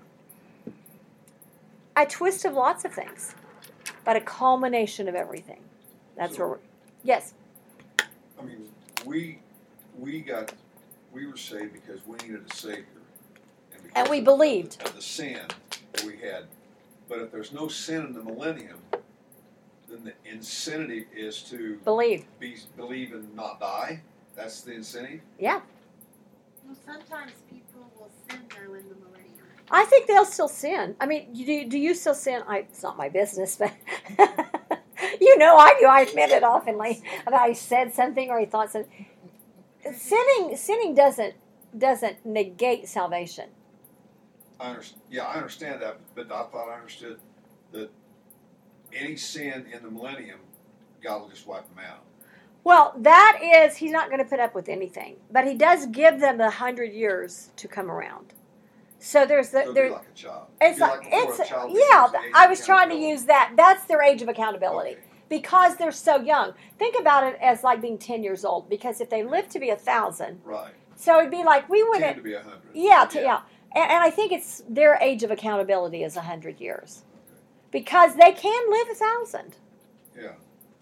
a twist of lots of things, but a culmination of everything. That's So- where we're, yes. I mean, we, we got, we were saved because we needed a Savior. And, because And we of- believed. Of the sin that we had. But if there's no sin in the millennium, then the incentive is to Believe. be, believe and not die. That's the incentive. Yeah. Well, sometimes people will sin though in the millennium. I think they'll still sin. I mean, do, do you still sin? I, it's not my business, but you know I do. I admit it oftenly. About I said something or I thought something. Sinning, sinning doesn't doesn't negate salvation. I understand. Yeah, I understand that, but I thought I understood that any sin in the millennium, God will just wipe them out. Well, that is, he's not going to put up with anything, but he does give them a hundred years to come around. So there's the So it'll be there's like a child. it's It'll like be before it's a child yeah. becomes the age I of was trying to accountability. use that. That's their age of accountability. Okay. Because they're so young. Think about it as like being ten years old. Because if they live to be a thousand, Right. so it'd be like we Ten wouldn't. to be a hundred. Yeah, to, yeah. And, and I think it's their age of accountability is a hundred years, because they can live a thousand. Yeah.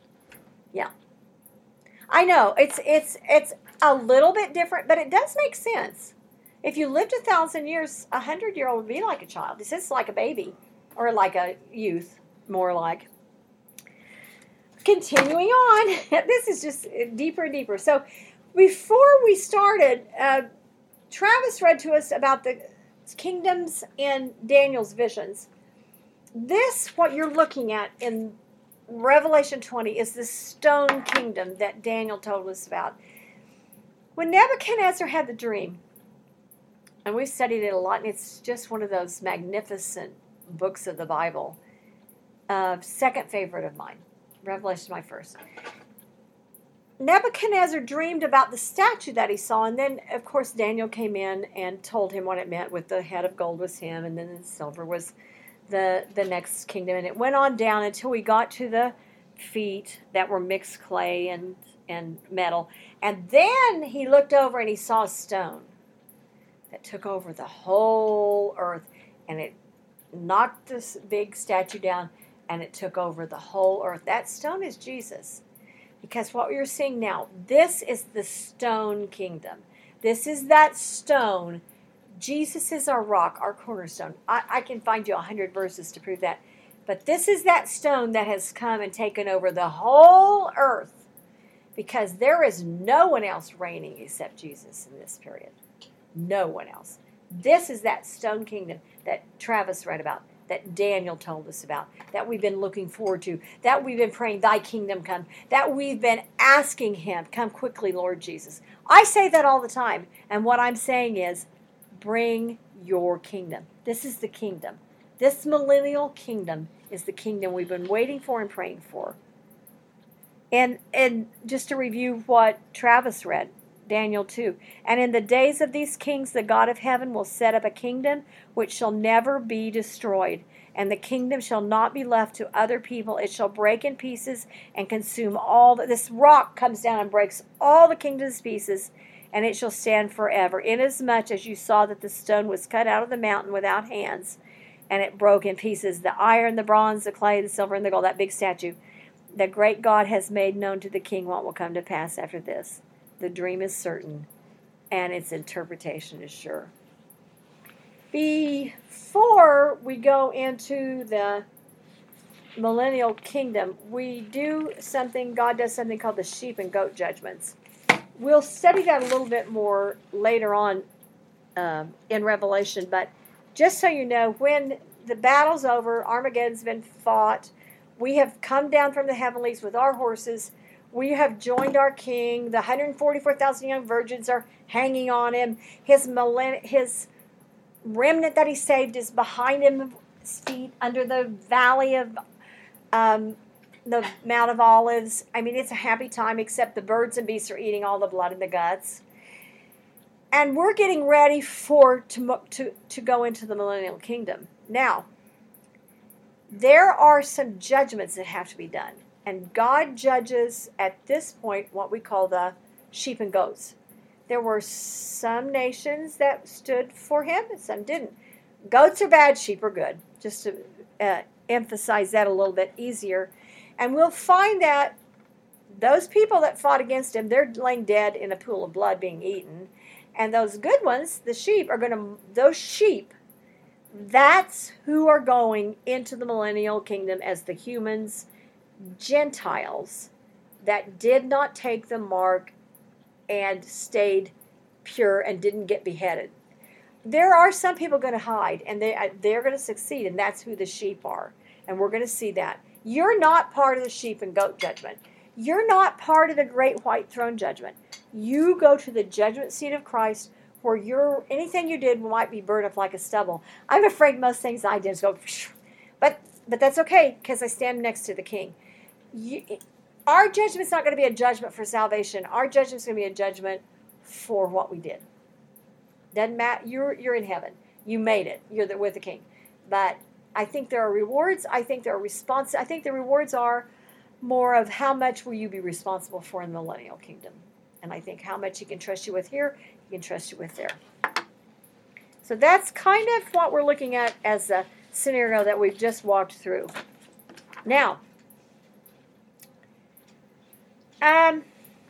I know it's it's it's a little bit different, but it does make sense. If you lived a thousand years, a hundred year old would be like a child. This is like a baby, or like a youth, more like. Continuing on, this is just deeper and deeper. So, before we started, uh, Travis read to us about the kingdoms in Daniel's visions. This, what you're looking at in Revelation twenty, is the stone kingdom that Daniel told us about. When Nebuchadnezzar had the dream, and we've studied it a lot, and it's just one of those magnificent books of the Bible, uh, second favorite of mine. Revelation is my first. Nebuchadnezzar dreamed about the statue that he saw, and then, of course, Daniel came in and told him what it meant with the head of gold was him, and then the silver was the the next kingdom. And it went on down until we got to the feet that were mixed clay and, and metal. And then he looked over and he saw a stone that took over the whole earth, and it knocked this big statue down, and it took over the whole earth. That stone is Jesus. Because what you're seeing now, this is the stone kingdom. This is that stone. Jesus is our rock, our cornerstone. I, I can find you a hundred verses to prove that. But this is that stone that has come and taken over the whole earth. Because there is no one else reigning except Jesus in this period. No one else. This is that stone kingdom that Travis read about, that Daniel told us about, that we've been looking forward to, that we've been praying, thy kingdom come, that we've been asking him, come quickly, Lord Jesus. I say that all the time, and what I'm saying is, bring your kingdom. This is the kingdom. This millennial kingdom is the kingdom we've been waiting for and praying for. And and just to review what Travis read, Daniel two. And in the days of these kings, the God of heaven will set up a kingdom which shall never be destroyed. And the kingdom shall not be left to other people. It shall break in pieces and consume all. The, this rock comes down and breaks all the kingdom's pieces, and it shall stand forever. Inasmuch as you saw that the stone was cut out of the mountain without hands, and it broke in pieces, the iron, the bronze, the clay, the silver, and the gold, that big statue, the great God has made known to the king what will come to pass after this. The dream is certain, and its interpretation is sure. Before we go into the millennial kingdom, we do something, God does something called the sheep and goat judgments. We'll study that a little bit more later on um, in Revelation, but just so you know, when the battle's over, Armageddon's been fought, we have come down from the heavenlies with our horses. We have joined our king. The one hundred forty-four thousand young virgins are hanging on him. His millenn- his remnant that he saved is behind him, his feet under the valley of um, the Mount of Olives. I mean, it's a happy time, except the birds and beasts are eating all the blood and the guts. And we're getting ready for to to to go into the millennial kingdom. Now, there are some judgments that have to be done. And God judges at this point what we call the sheep and goats. There were some nations that stood for him and some didn't. Goats are bad, sheep are good. Just to uh, emphasize that a little bit easier. And we'll find that those people that fought against him, they're laying dead in a pool of blood being eaten. And those good ones, the sheep, are going to, those sheep, that's who are going into the millennial kingdom as the humans, Gentiles that did not take the mark and stayed pure and didn't get beheaded. There are some people going to hide, and they, they're going to succeed, and that's who the sheep are. And we're going to see that. You're not part of the sheep and goat judgment. You're not part of the great white throne judgment. You go to the judgment seat of Christ, where you're, anything you did might be burned up like a stubble. I'm afraid most things I did go, but but that's okay, because I stand next to the King. You, our judgment's not going to be a judgment for salvation. Our judgment's going to be a judgment for what we did. Doesn't matter. You're you're in heaven. You made it. You're the, with the King. But I think there are rewards. I think there are response. I think the rewards are more of how much will you be responsible for in the millennial kingdom, and I think how much He can trust you with here, He can trust you with there. So that's kind of what we're looking at as a scenario that we've just walked through. Now. Um,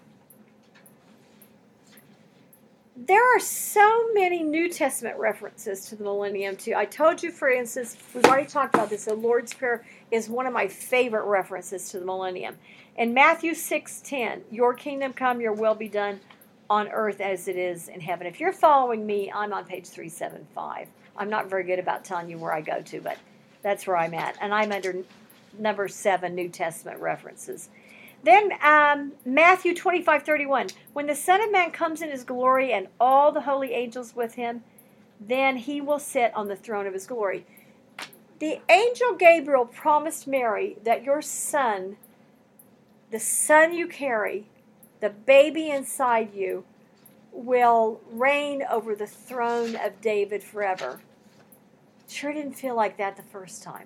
there are so many New Testament references to the millennium, too. I told you, for instance, we've already talked about this, the Lord's Prayer is one of my favorite references to the millennium. In Matthew six ten, your kingdom come, your will be done on earth as it is in heaven. If you're following me, I'm on page three seventy-five. I'm not very good about telling you where I go to, but that's where I'm at. And I'm under number seven, New Testament references. Then um, Matthew twenty-five thirty-one, when the Son of Man comes in His glory and all the holy angels with Him, then He will sit on the throne of His glory. The angel Gabriel promised Mary that your son, the son you carry, the baby inside you, will reign over the throne of David forever. Sure didn't feel like that the first time.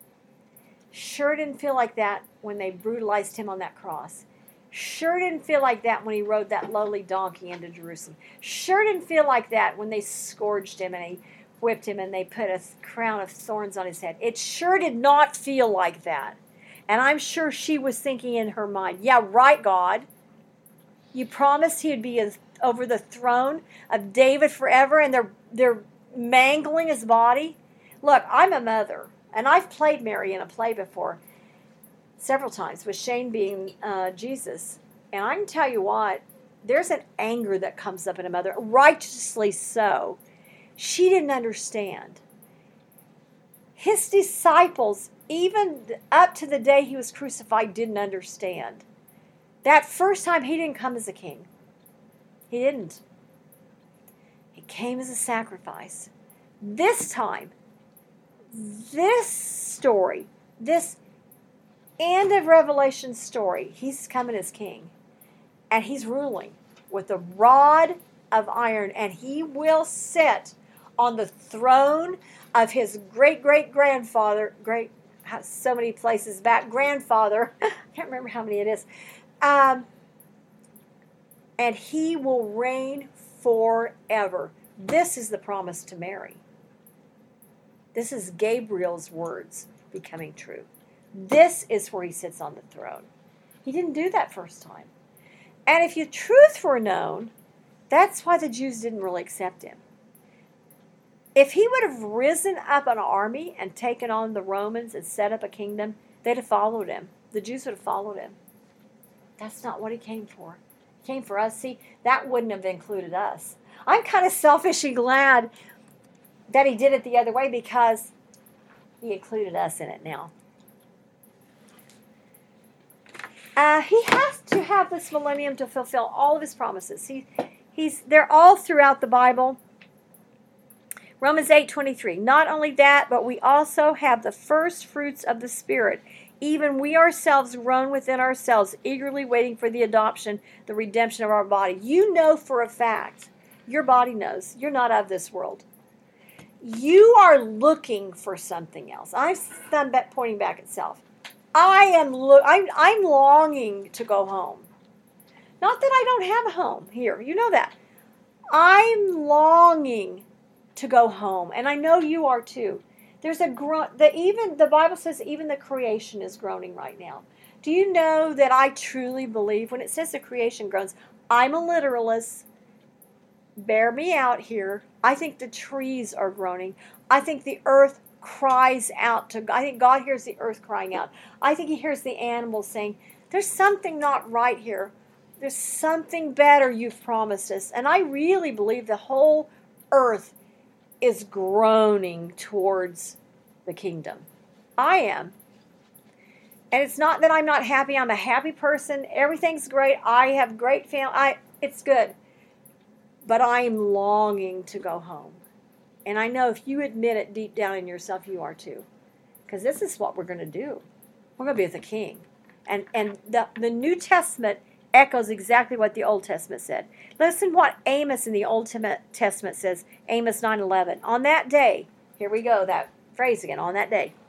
Sure didn't feel like that when they brutalized him on that cross. Sure didn't feel like that when he rode that lowly donkey into Jerusalem. Sure didn't feel like that when they scourged him and they whipped him and they put a crown of thorns on his head. It sure did not feel like that. And I'm sure she was thinking in her mind, yeah, right, God. You promised he'd be over the throne of David forever, and they're they're mangling his body. Look, I'm a mother, and I've played Mary in a play before several times with Shane being uh, Jesus. And I can tell you what, there's an anger that comes up in a mother, righteously so. She didn't understand. His disciples, even up to the day he was crucified, didn't understand. That first time, he didn't come as a king. He didn't. He came as a sacrifice. This time, this story, this end of Revelation story, he's coming as king. And he's ruling with a rod of iron. And he will sit on the throne of his great-great-grandfather, great, so many places back, grandfather, I can't remember how many it is, um, and he will reign forever. This is the promise to Mary. This is Gabriel's words becoming true. This is where he sits on the throne. He didn't do that first time. And if the truth were known, that's why the Jews didn't really accept him. If he would have risen up an army and taken on the Romans and set up a kingdom, they'd have followed him. The Jews would have followed him. That's not what he came for. He came for us. See, that wouldn't have included us. I'm kind of selfishly glad that he did it the other way because he included us in it now. Uh, he has to have this millennium to fulfill all of his promises. He, he's, they're all throughout the Bible. Romans eight twenty-three. Not only that, but we also have the first fruits of the Spirit. Even we ourselves groan within ourselves, eagerly waiting for the adoption, the redemption of our body. You know for a fact, your body knows, you're not of this world. You are looking for something else. I'm pointing back at self. I am lo- I'm, I'm longing to go home. Not that I don't have a home here. You know that. I'm longing to go home, and I know you are too. There's a gro- the even the Bible says even the creation is groaning right now. Do you know that I truly believe when it says the creation groans? I'm a literalist. Bear me out here. I think the trees are groaning. I think the earth cries out to. I think God hears the earth crying out. I think He hears the animals saying, "There's something not right here. There's something better you've promised us." And I really believe the whole earth is groaning towards the kingdom. I am. And it's not that I'm not happy. I'm a happy person. Everything's great. I have great family. I, it's good. But I am longing to go home. And I know if you admit it deep down in yourself, you are too. Because this is what we're going to do. We're going to be with the King. And, and the, the New Testament echoes exactly what the Old Testament said. Listen what Amos in the Old Testament says, Amos nine eleven. On that day, here we go, that phrase again, on that day,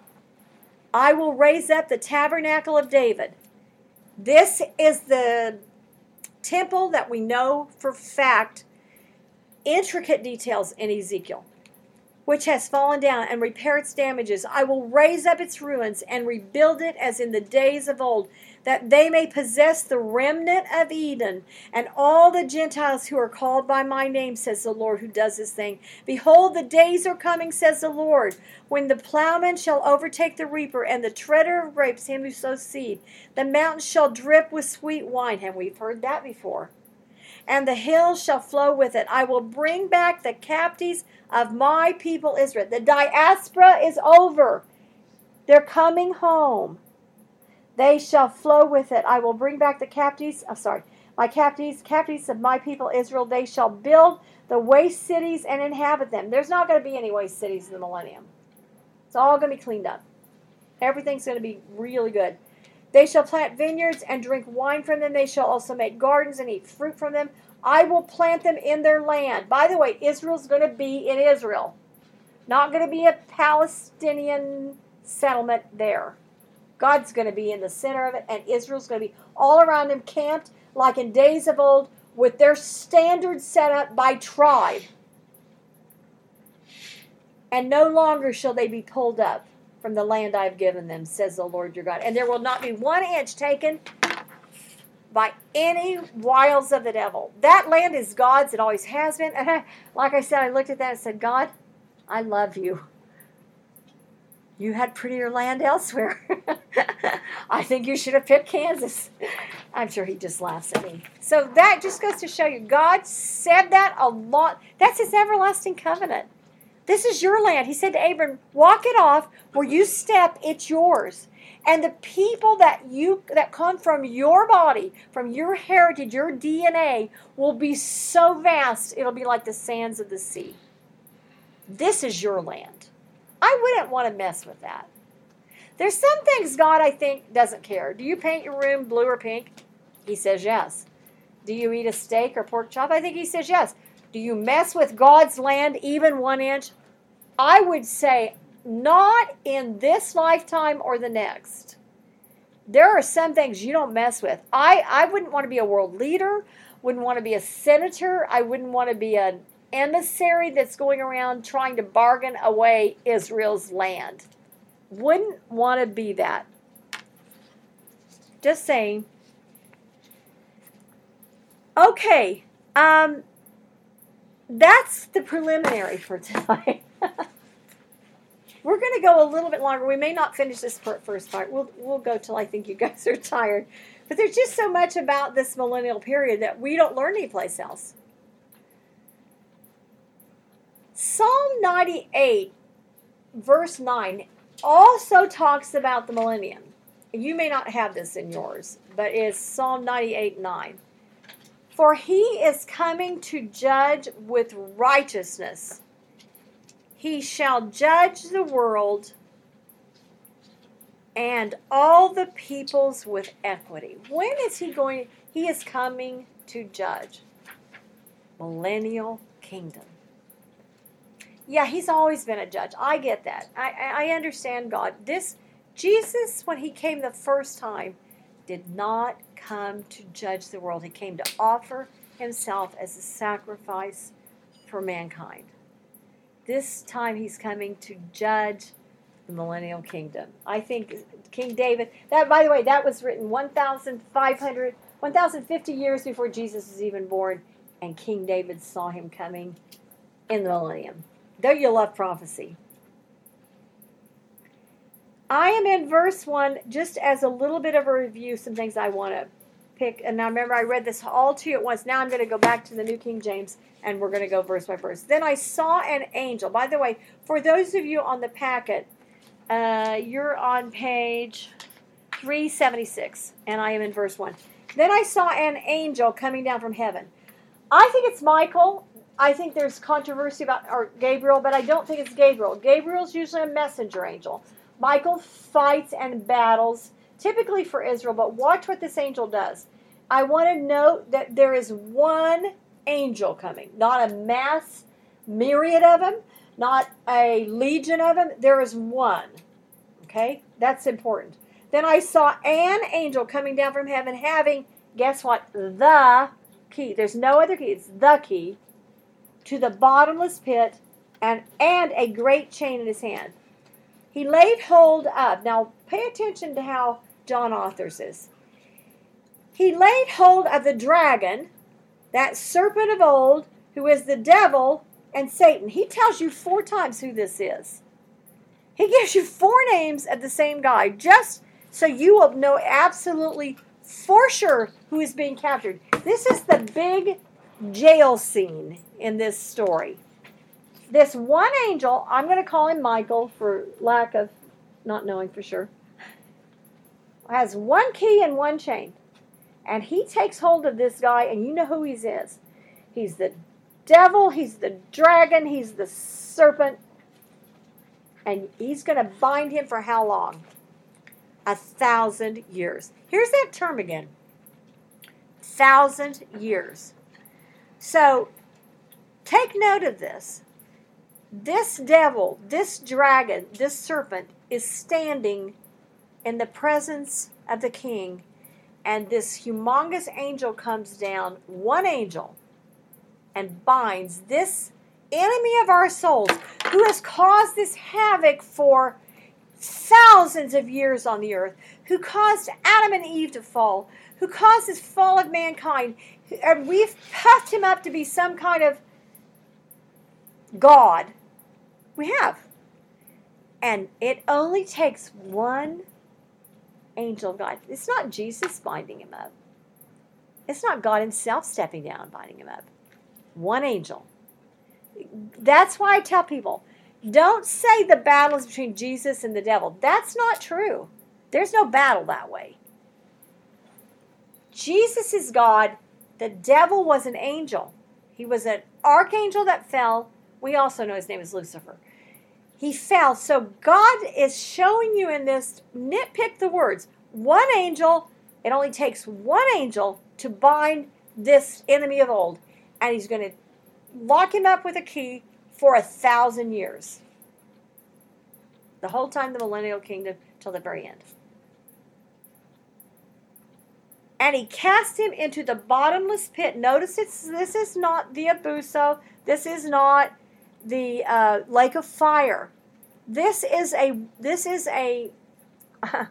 I will raise up the tabernacle of David. This is the temple that we know for fact, intricate details in Ezekiel, which has fallen down, and repair its damages. I will raise up its ruins and rebuild it as in the days of old, that they may possess the remnant of Eden and all the Gentiles who are called by my name, says the Lord who does this thing. Behold, the days are coming, says the Lord, when the plowman shall overtake the reaper and the treader of grapes him who sows seed. The mountains shall drip with sweet wine, and we've heard that before. And the hills shall flow with it. I will bring back the captives of my people Israel. The diaspora is over. They're coming home. They shall flow with it. I will bring back the captives. I'm sorry. My captives, captives of my people Israel. They shall build the waste cities and inhabit them. There's not going to be any waste cities in the millennium. It's all going to be cleaned up. Everything's going to be really good. They shall plant vineyards and drink wine from them. They shall also make gardens and eat fruit from them. I will plant them in their land. By the way, Israel's going to be in Israel. Not going to be a Palestinian settlement there. God's going to be in the center of it, and Israel's going to be all around him, camped like in days of old, with their standards set up by tribe. And no longer shall they be pulled up from the land I've given them, says the Lord your God. And there will not be one inch taken by any wiles of the devil. That land is God's. It always has been. And I, like I said, I looked at that and said, God, I love you. You had prettier land elsewhere. I think you should have picked Kansas. I'm sure he just laughs at me. So that just goes to show you, God said that a lot. That's his everlasting covenant. This is your land. He said to Abram, walk it off. Where you step, it's yours. And the people that you that come from your body, from your heritage, your D N A, will be so vast, it'll be like the sands of the sea. This is your land. I wouldn't want to mess with that. There's some things God, I think, doesn't care. Do you paint your room blue or pink? He says yes. Do you eat a steak or pork chop? I think he says yes. Do you mess with God's land even one inch? I would say not in this lifetime or the next. There are some things you don't mess with. I, I wouldn't want to be a world leader, wouldn't want to be a senator. I wouldn't want to be an emissary that's going around trying to bargain away Israel's land. Wouldn't want to be that. Just saying. Okay. Um, that's the preliminary for tonight. We're going to go a little bit longer. We may not finish this part, first part. We'll we'll go till I think you guys are tired. But there's just so much about this millennial period that we don't learn anyplace else. Psalm ninety-eight, verse nine, also talks about the millennium. You may not have this in yours, but it's Psalm ninety-eight, nine. For he is coming to judge with righteousness. He shall judge the world and all the peoples with equity. When is he going? He is coming to judge. Millennial kingdom. Yeah, he's always been a judge. I get that. I, I understand God. This Jesus, when he came the first time, did not come to judge the world. He came to offer himself as a sacrifice for mankind. This time he's coming to judge the millennial kingdom. I think King David, that by the way, that was written one thousand five hundred, one thousand fifty years before Jesus was even born, and King David saw him coming in the millennium. Don't you love prophecy? I am in verse one, just as a little bit of a review, some things I want to pick. And now remember, I read this all to you at once. Now I'm going to go back to the New King James, and we're going to go verse by verse. Then I saw an angel. By the way, for those of you on the packet, uh, you're on page three seventy-six, and I am in verse one. Then I saw an angel coming down from heaven. I think it's Michael. I think there's controversy about or Gabriel, but I don't think it's Gabriel. Gabriel's usually a messenger angel. Michael fights and battles, typically for Israel, but watch what this angel does. I want to note that there is one angel coming, not a mass myriad of them, not a legion of them. There is one. Okay? That's important. Then I saw an angel coming down from heaven having, guess what? The key. There's no other key. It's the key to the bottomless pit and, and a great chain in his hand. He laid hold of, now pay attention to how John authors this. He laid hold of the dragon, that serpent of old, who is the devil and Satan. He tells you four times who this is. He gives you four names of the same guy, just so you will know absolutely for sure who is being captured. This is the big jail scene in this story. This one angel, I'm going to call him Michael for lack of not knowing for sure, has one key and one chain. And he takes hold of this guy, and you know who he is. He's the devil, he's the dragon, he's the serpent. And he's going to bind him for how long? A thousand years. Here's that term again. Thousand years. So, take note of this. This devil, this dragon, this serpent is standing in the presence of the king, and this humongous angel comes down, one angel, and binds this enemy of our souls who has caused this havoc for thousands of years on the earth, who caused Adam and Eve to fall, who caused this fall of mankind, and we've puffed him up to be some kind of God. We have. And it only takes one angel of God. It's not Jesus binding him up. It's not God himself stepping down and binding him up. One angel. That's why I tell people, don't say the battle is between Jesus and the devil. That's not true. There's no battle that way. Jesus is God. The devil was an angel. He was an archangel that fell. We also know his name is Lucifer. He fell. So God is showing you in this, nitpick the words, one angel, it only takes one angel to bind this enemy of old. And he's going to lock him up with a key for a thousand years. The whole time the millennial kingdom till the very end. And he cast him into the bottomless pit. Notice it's, this is not the Abuso. This is not the uh, lake of fire. This is a this is a uh,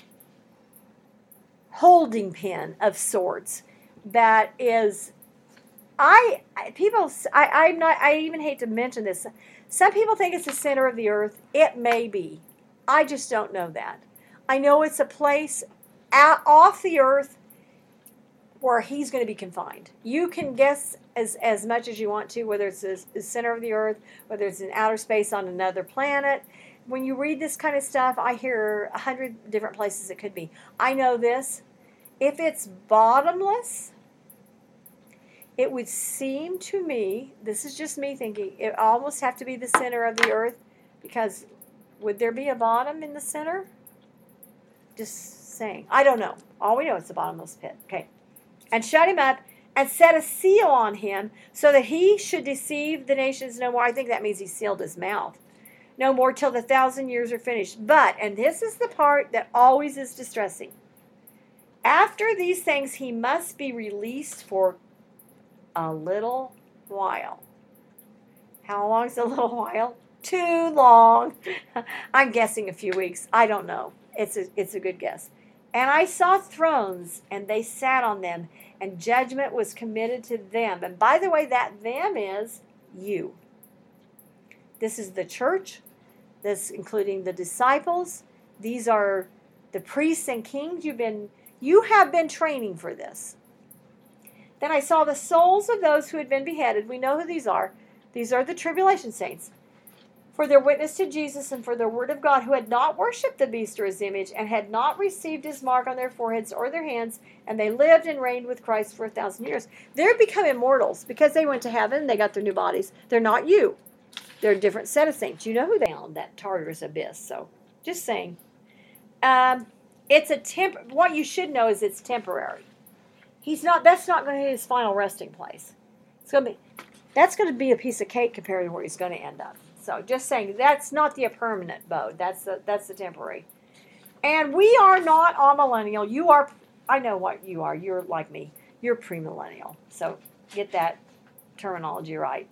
holding pen of sorts that is. I people I I'm not I even hate to mention this. Some people think it's the center of the earth. It may be. I just don't know that. I know it's a place out, off the earth where he's going to be confined. You can guess as, as much as you want to, whether it's the, the center of the earth, whether it's in outer space on another planet. When you read this kind of stuff, I hear a hundred different places it could be. I know this. If it's bottomless, it would seem to me, this is just me thinking, it almost have to be the center of the earth, because would there be a bottom in the center? Just saying. I don't know. All we know is the bottomless pit. Okay. And shut him up and set a seal on him so that he should deceive the nations no more. I think that means he sealed his mouth. No more till the thousand years are finished. But, and this is the part that always is distressing, after these things he must be released for a little while. How long is a little while? Too long. I'm guessing a few weeks. I don't know. It's a, it's a good guess. And I saw thrones, and they sat on them, and judgment was committed to them. And by the way, that them is you. This is the church. This including the disciples. These are the priests and kings. You've been, you have been training for this. Then I saw the souls of those who had been beheaded. We know who these are. These are the tribulation saints. For their witness to Jesus and for their word of God, who had not worshipped the beast or his image, and had not received his mark on their foreheads or their hands, and they lived and reigned with Christ for a thousand years. They're become immortals because they went to heaven, they got their new bodies. They're not you. They're a different set of saints. You know who they are, that Tartarus abyss. So, just saying. Um, it's a temp. What you should know is it's temporary. He's not. That's not going to be his final resting place. It's going to be. That's going to be a piece of cake compared to where he's going to end up. So just saying, that's not the permanent abode. That's the that's the temporary. And we are not amillennial. You are. I know what you are. You're like me. You're premillennial. So get that terminology right.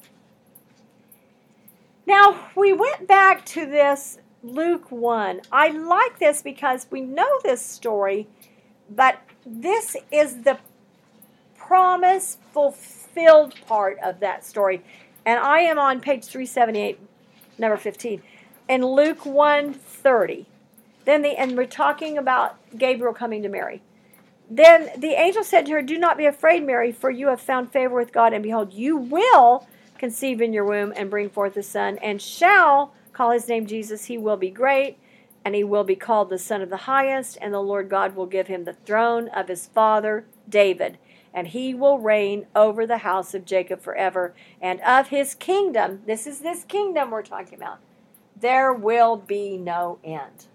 Now we went back to this Luke one. I like this because we know this story, but this is the promise fulfilled part of that story. And I am on page three seventy-eight, number fifteen, in Luke one thirty. Then the and we're talking about Gabriel coming to Mary. Then the angel said to her, "Do not be afraid, Mary, for you have found favor with God, and behold, you will conceive in your womb and bring forth a son, and shall call his name Jesus. He will be great, and he will be called the Son of the Highest, and the Lord God will give him the throne of his father David, and he will reign over the house of Jacob forever, and of his kingdom," this is this kingdom we're talking about, "there will be no end."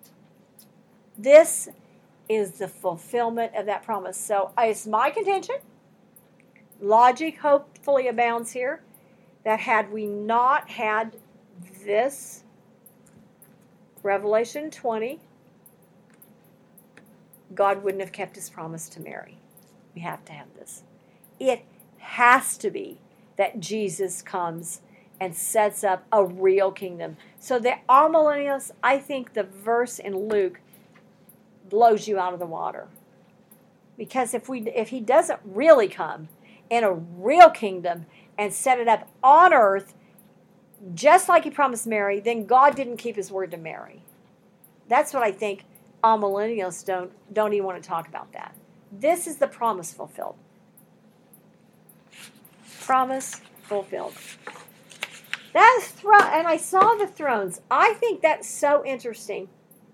This is the fulfillment of that promise. So it's my contention, logic hopefully abounds here, that had we not had this Revelation twenty, God wouldn't have kept his promise to Mary. We have to have this. It has to be that Jesus comes and sets up a real kingdom. So the amillennialists, I think the verse in Luke blows you out of the water. Because if we if he doesn't really come in a real kingdom and set it up on earth, just like he promised Mary, then God didn't keep his word to Mary. That's what I think all millennials don't, don't even want to talk about that. This is the promise fulfilled. Promise fulfilled. That throne, and I saw the thrones. I think that's so interesting.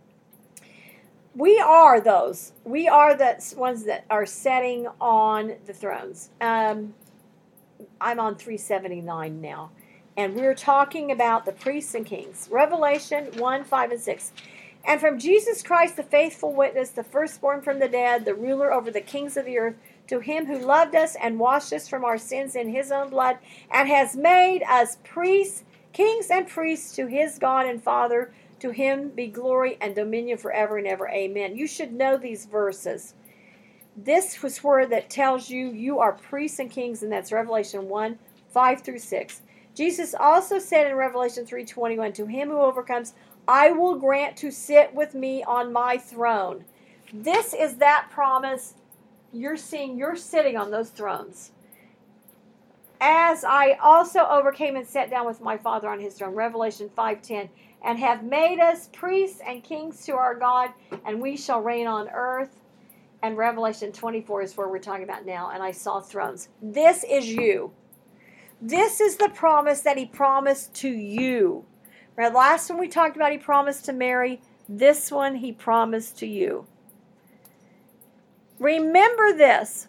We are those. We are the ones that are sitting on the thrones. Um, I'm on three seventy-nine now. And we're talking about the priests and kings. Revelation one, five, and six. And from Jesus Christ, the faithful witness, the firstborn from the dead, the ruler over the kings of the earth, to him who loved us and washed us from our sins in his own blood, and has made us priests, kings and priests to his God and Father, to him be glory and dominion forever and ever. Amen. You should know these verses. This was where that tells you you are priests and kings, and that's Revelation one, five through six. Jesus also said in Revelation three twenty-one, to him who overcomes, I will grant to sit with me on my throne. This is that promise. You're seeing, you're sitting on those thrones. As I also overcame and sat down with my Father on his throne. Revelation five ten. And have made us priests and kings to our God, and we shall reign on earth. And Revelation twenty-four is where we're talking about now. And I saw thrones. This is you. This is the promise that he promised to you. Right, last one we talked about, he promised to Mary. This one he promised to you. Remember this.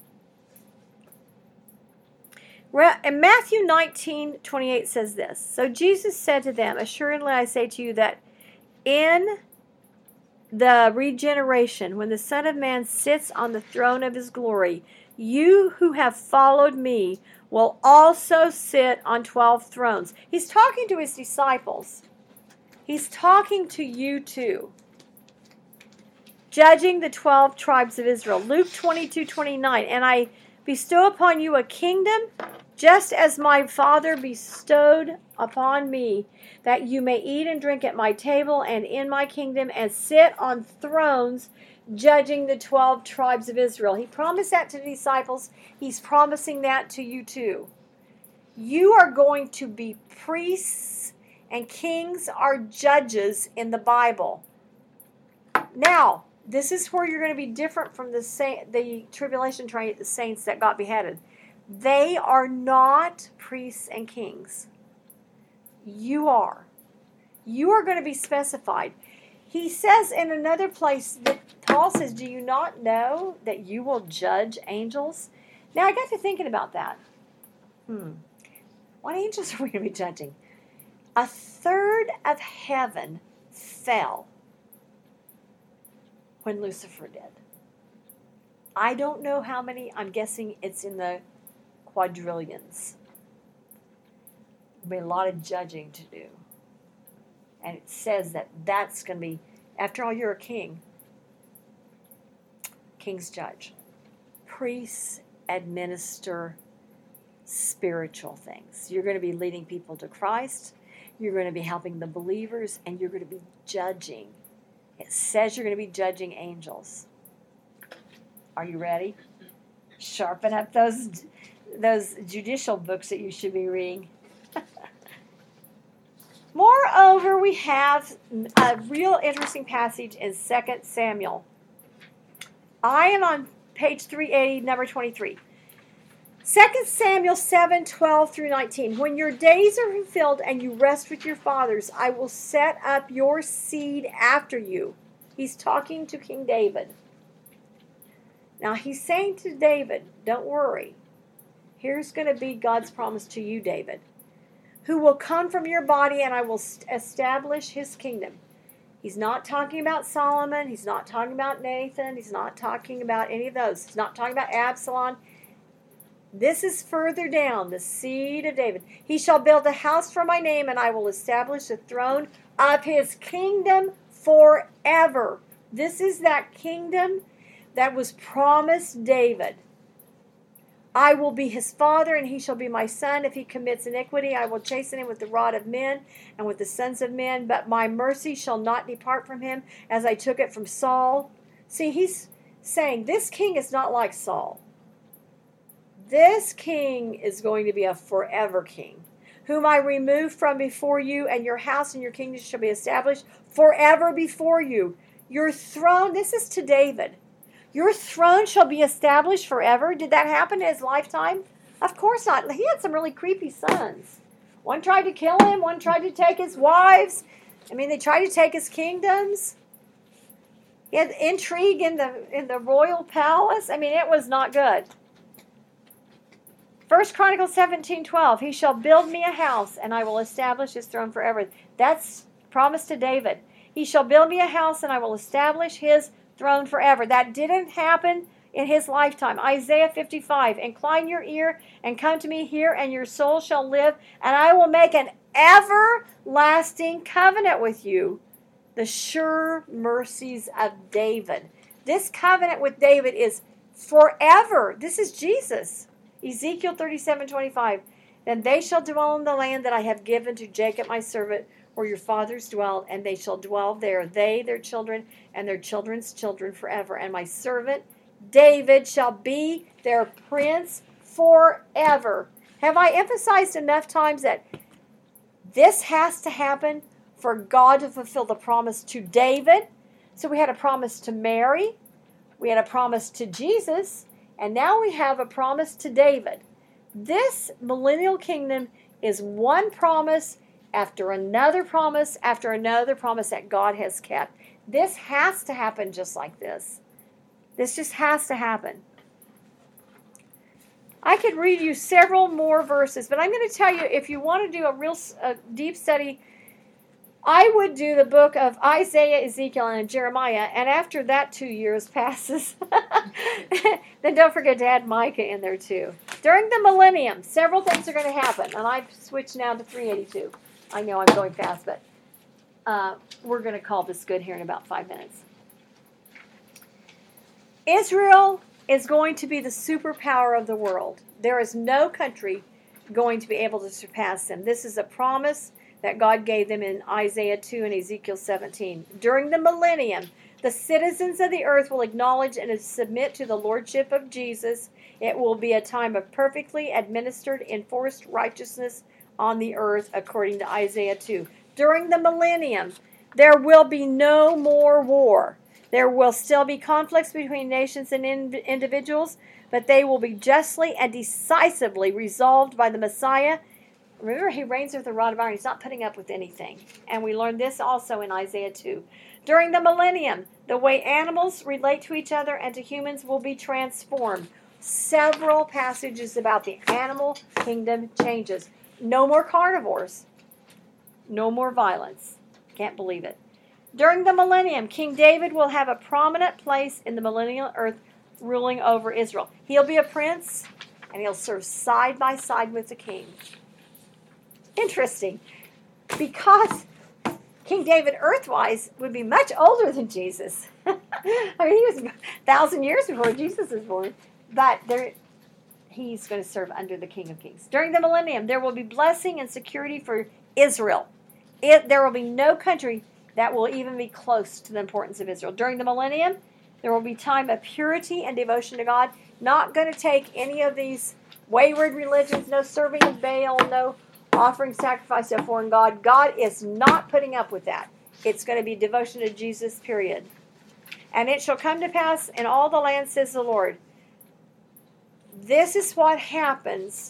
In Matthew nineteen twenty-eight says this. So Jesus said to them, assuredly I say to you that in the regeneration, when the Son of Man sits on the throne of his glory, you who have followed me will also sit on twelve thrones. He's talking to his disciples. He's talking to you too. Judging the twelve tribes of Israel. Luke twenty-two twenty-nine. And I bestow upon you a kingdom, just as my Father bestowed upon me, that you may eat and drink at my table and in my kingdom, and sit on thrones, judging the twelve tribes of Israel. He promised that to the disciples. He's promising that to you too. You are going to be priests, and kings are judges in the Bible. Now, this is where you're going to be different from the sa- the tribulation train, the saints that got beheaded. They are not priests and kings. You are. You are going to be specified. He says in another place, that Paul says, do you not know that you will judge angels? Now, I got to thinking about that. Hmm. What angels are we going to be judging? A third of heaven fell when Lucifer did. I don't know how many. I'm guessing it's in the quadrillions. There'll be a lot of judging to do. And it says that that's going to be, after all, you're a king. Kings judge. Priests administer spiritual things. You're going to be leading people to Christ. You're going to be helping the believers, and you're going to be judging. It says you're going to be judging angels. Are you ready? Sharpen up those those judicial books that you should be reading. Moreover, we have a real interesting passage in Second Samuel. I am on page three eighty, number twenty-three. Second Samuel seven, twelve through nineteen. When your days are fulfilled and you rest with your fathers, I will set up your seed after you. He's talking to King David. Now he's saying to David, don't worry. Here's going to be God's promise to you, David. Who will come from your body, and I will establish his kingdom. He's not talking about Solomon. He's not talking about Nathan. He's not talking about any of those. He's not talking about Absalom. This is further down, the seed of David. He shall build a house for my name, and I will establish the throne of his kingdom forever. This is that kingdom that was promised David. I will be his father, and he shall be my son. If he commits iniquity, I will chasten him with the rod of men and with the sons of men. But my mercy shall not depart from him, as I took it from Saul. See, he's saying this king is not like Saul. This king is going to be a forever king, whom I remove from before you, and your house and your kingdom shall be established forever before you. Your throne, this is to David. Your throne shall be established forever. Did that happen in his lifetime? Of course not. He had some really creepy sons. One tried to kill him. One tried to take his wives. I mean, they tried to take his kingdoms. He had intrigue in the in the royal palace. I mean, it was not good. First Chronicles seventeen twelve. He shall build me a house, and I will establish his throne forever. That's promised to David. He shall build me a house, and I will establish his throne forever. That didn't happen in his lifetime. Isaiah fifty-five. Incline your ear and come to me here, and your soul shall live, and I will make an everlasting covenant with you. The sure mercies of David. This covenant with David is forever. This is Jesus. Ezekiel thirty-seven twenty-five. Then they shall dwell in the land that I have given to Jacob my servant, where your fathers dwelled, and they shall dwell there, they, their children, and their children's children forever. And my servant David shall be their prince forever. Have I emphasized enough times that this has to happen for God to fulfill the promise to David? So we had a promise to Mary, we had a promise to Jesus, and now we have a promise to David. This millennial kingdom is one promise after another promise, after another promise that God has kept. This has to happen just like this. This just has to happen. I could read you several more verses, but I'm going to tell you, if you want to do a real a deep study, I would do the book of Isaiah, Ezekiel, and Jeremiah, and after that two years passes, then don't forget to add Micah in there too. During the millennium, several things are going to happen, and I've switched now to three eighty-two. I know I'm going fast, but uh, we're going to call this good here in about five minutes. Israel is going to be the superpower of the world. There is no country going to be able to surpass them. This is a promise that God gave them in Isaiah two and Ezekiel seventeen. During the millennium, the citizens of the earth will acknowledge and submit to the lordship of Jesus. It will be a time of perfectly administered, enforced righteousness on the earth, according to Isaiah two. During the millennium, there will be no more war. There will still be conflicts between nations and in- individuals, but they will be justly and decisively resolved by the Messiah. Remember, he reigns with a rod of iron. He's not putting up with anything. And we learned this also in Isaiah two. During the millennium, the way animals relate to each other and to humans will be transformed. Several passages about the animal kingdom changes. No more carnivores. No more violence. Can't believe it. During the millennium, King David will have a prominent place in the millennial earth, ruling over Israel. He'll be a prince, and he'll serve side by side with the king. Interesting, because King David, earthwise, would be much older than Jesus. I mean, he was a thousand years before Jesus was born, but there, he's going to serve under the King of Kings. During the millennium, there will be blessing and security for Israel. It, there will be no country that will even be close to the importance of Israel. During the millennium, there will be time of purity and devotion to God. Not going to take any of these wayward religions, no serving of Baal, no offering sacrifice to a foreign god. God is not putting up with that. It's going to be devotion to Jesus, period. And it shall come to pass in all the land, says the Lord. This is what happens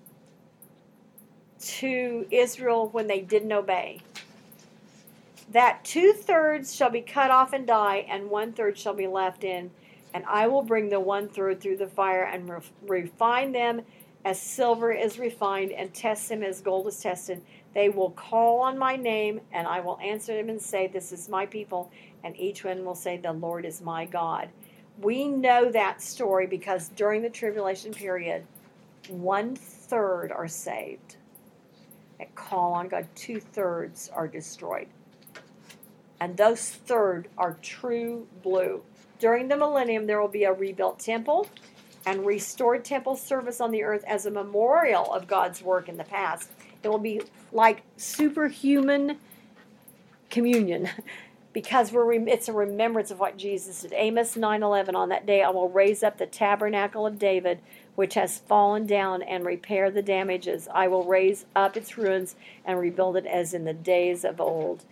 to Israel when they didn't obey. That two-thirds shall be cut off and die, and one-third shall be left in. And I will bring the one-third through the fire and re- refine them as silver is refined, and test them as gold is tested. They will call on my name, and I will answer them and say, this is my people. And each one will say, the Lord is my God. We know that story because during the tribulation period, one third are saved. That call on God, two thirds are destroyed. And those third are true blue. During the millennium, there will be a rebuilt temple and restored temple service on the earth as a memorial of God's work in the past. It will be like superhuman communion because we're it's a remembrance of what Jesus did. Amos nine eleven, on that day I will raise up the tabernacle of David, which has fallen down, and repair the damages. I will raise up its ruins and rebuild it as in the days of old.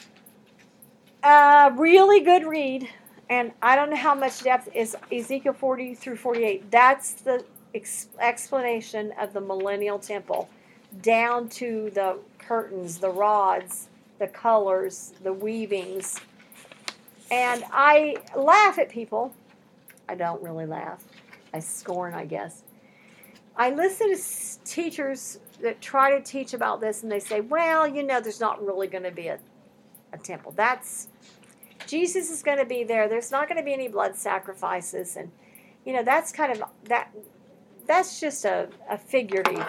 Uh, really good read. And I don't know how much depth is Ezekiel forty through forty-eight. That's the ex- explanation of the millennial temple, down to the curtains, the rods, the colors, the weavings. And I laugh at people. I don't really laugh. I scorn, I guess. I listen to teachers that try to teach about this, and they say, well, you know, there's not really going to be a, a temple. That's Jesus is going to be there. There's not going to be any blood sacrifices. And, you know, that's kind of, that. that's just a, a figurative.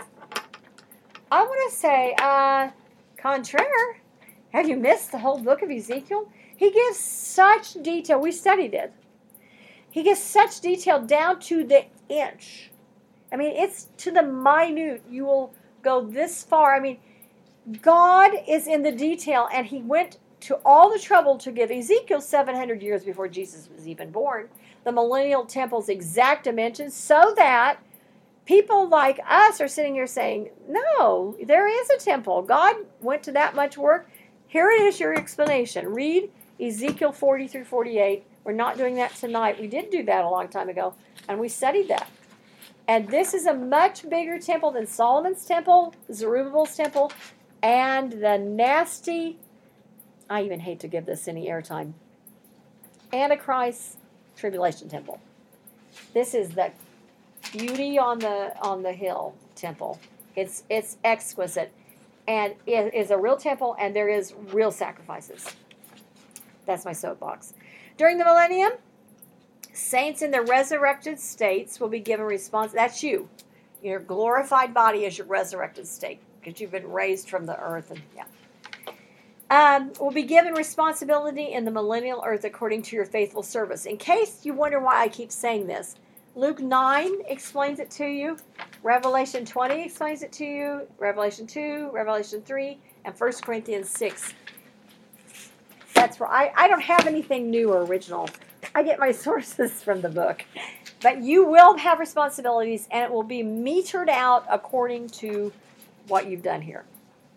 I want to say, uh, contraire, have you missed the whole book of Ezekiel? He gives such detail. We studied it. He gives such detail down to the inch. I mean, it's to the minute. You will go this far. I mean, God is in the detail, and he went to all the trouble to give Ezekiel seven hundred years before Jesus was even born, the millennial temple's exact dimensions, so that people like us are sitting here saying, no, there is a temple. God went to that much work. Here it is, your explanation. Read Ezekiel forty through forty-eight. We're not doing that tonight. We did do that a long time ago, and we studied that. And this is a much bigger temple than Solomon's temple, Zerubbabel's temple, and the nasty, I even hate to give this any airtime, Antichrist tribulation temple. This is the beauty on the on the hill temple. It's it's exquisite, and it is a real temple, and there is real sacrifices. That's my soapbox. During the millennium, saints in their resurrected states will be given response. That's you. Your glorified body is your resurrected state because you've been raised from the earth, and yeah. Um, will be given responsibility in the millennial earth according to your faithful service. In case you wonder why I keep saying this, Luke nine explains it to you. Revelation twenty explains it to you. Revelation two, Revelation three, and First Corinthians six. That's where I, I don't have anything new or original. I get my sources from the book. But you will have responsibilities, and it will be metered out according to what you've done here.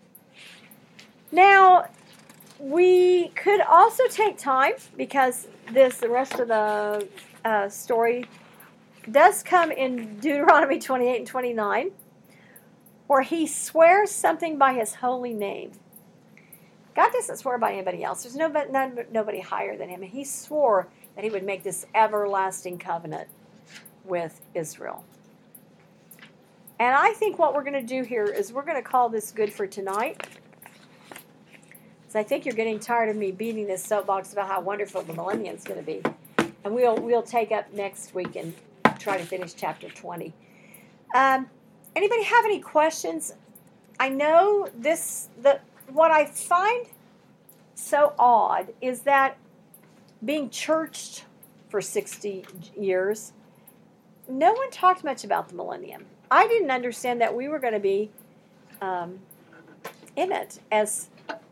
Now, we could also take time, because this the rest of the uh, story does come in Deuteronomy twenty-eight and twenty-nine, where he swears something by his holy name. God doesn't swear by anybody else. There's no, none, nobody higher than him. And he swore that he would make this everlasting covenant with Israel. And I think what we're going to do here is we're going to call this good for tonight. So I think you're getting tired of me beating this soapbox about how wonderful the millennium is going to be. And we'll we'll take up next week and try to finish chapter twenty. Um, anybody have any questions? I know this, the, what I find so odd is that being churched for sixty years, no one talked much about the millennium. I didn't understand that we were going to be um, in it as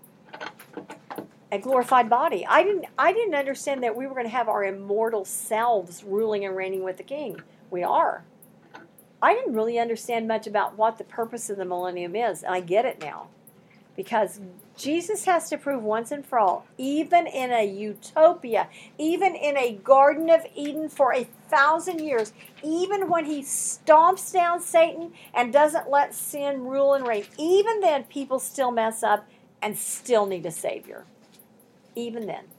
a glorified body. I didn't I didn't understand that we were going to have our immortal selves ruling and reigning with the King. We are. I didn't really understand much about what the purpose of the millennium is, and I get it now. Because Jesus has to prove once and for all, even in a utopia, even in a Garden of Eden for a thousand years, even when he stomps down Satan and doesn't let sin rule and reign, even then people still mess up and still need a Savior. Even then.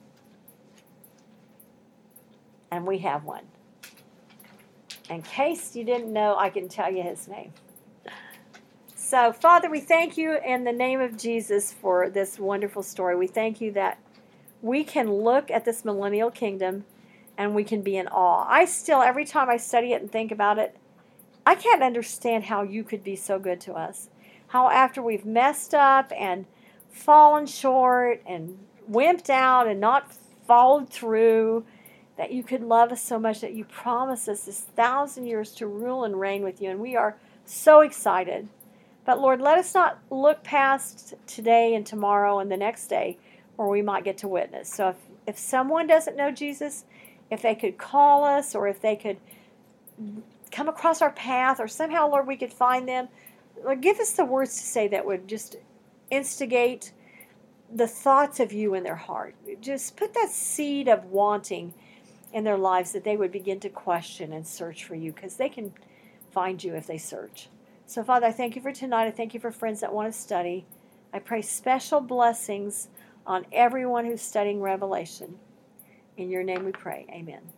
And we have one. In case you didn't know, I can tell you his name. So, Father, we thank you in the name of Jesus for this wonderful story. We thank you that we can look at this millennial kingdom and we can be in awe. I still, every time I study it and think about it, I can't understand how you could be so good to us. How after we've messed up and fallen short and wimped out and not followed through, that you could love us so much that you promise us this thousand years to rule and reign with you. And we are so excited. But Lord, let us not look past today and tomorrow and the next day where we might get to witness. So if, if someone doesn't know Jesus, if they could call us or if they could come across our path or somehow, Lord, we could find them, Lord, give us the words to say that would just instigate the thoughts of you in their heart. Just put that seed of wanting in their lives that they would begin to question and search for you, because they can find you if they search. So, Father, I thank you for tonight. I thank you for friends that want to study. I pray special blessings on everyone who's studying Revelation. In your name we pray. Amen.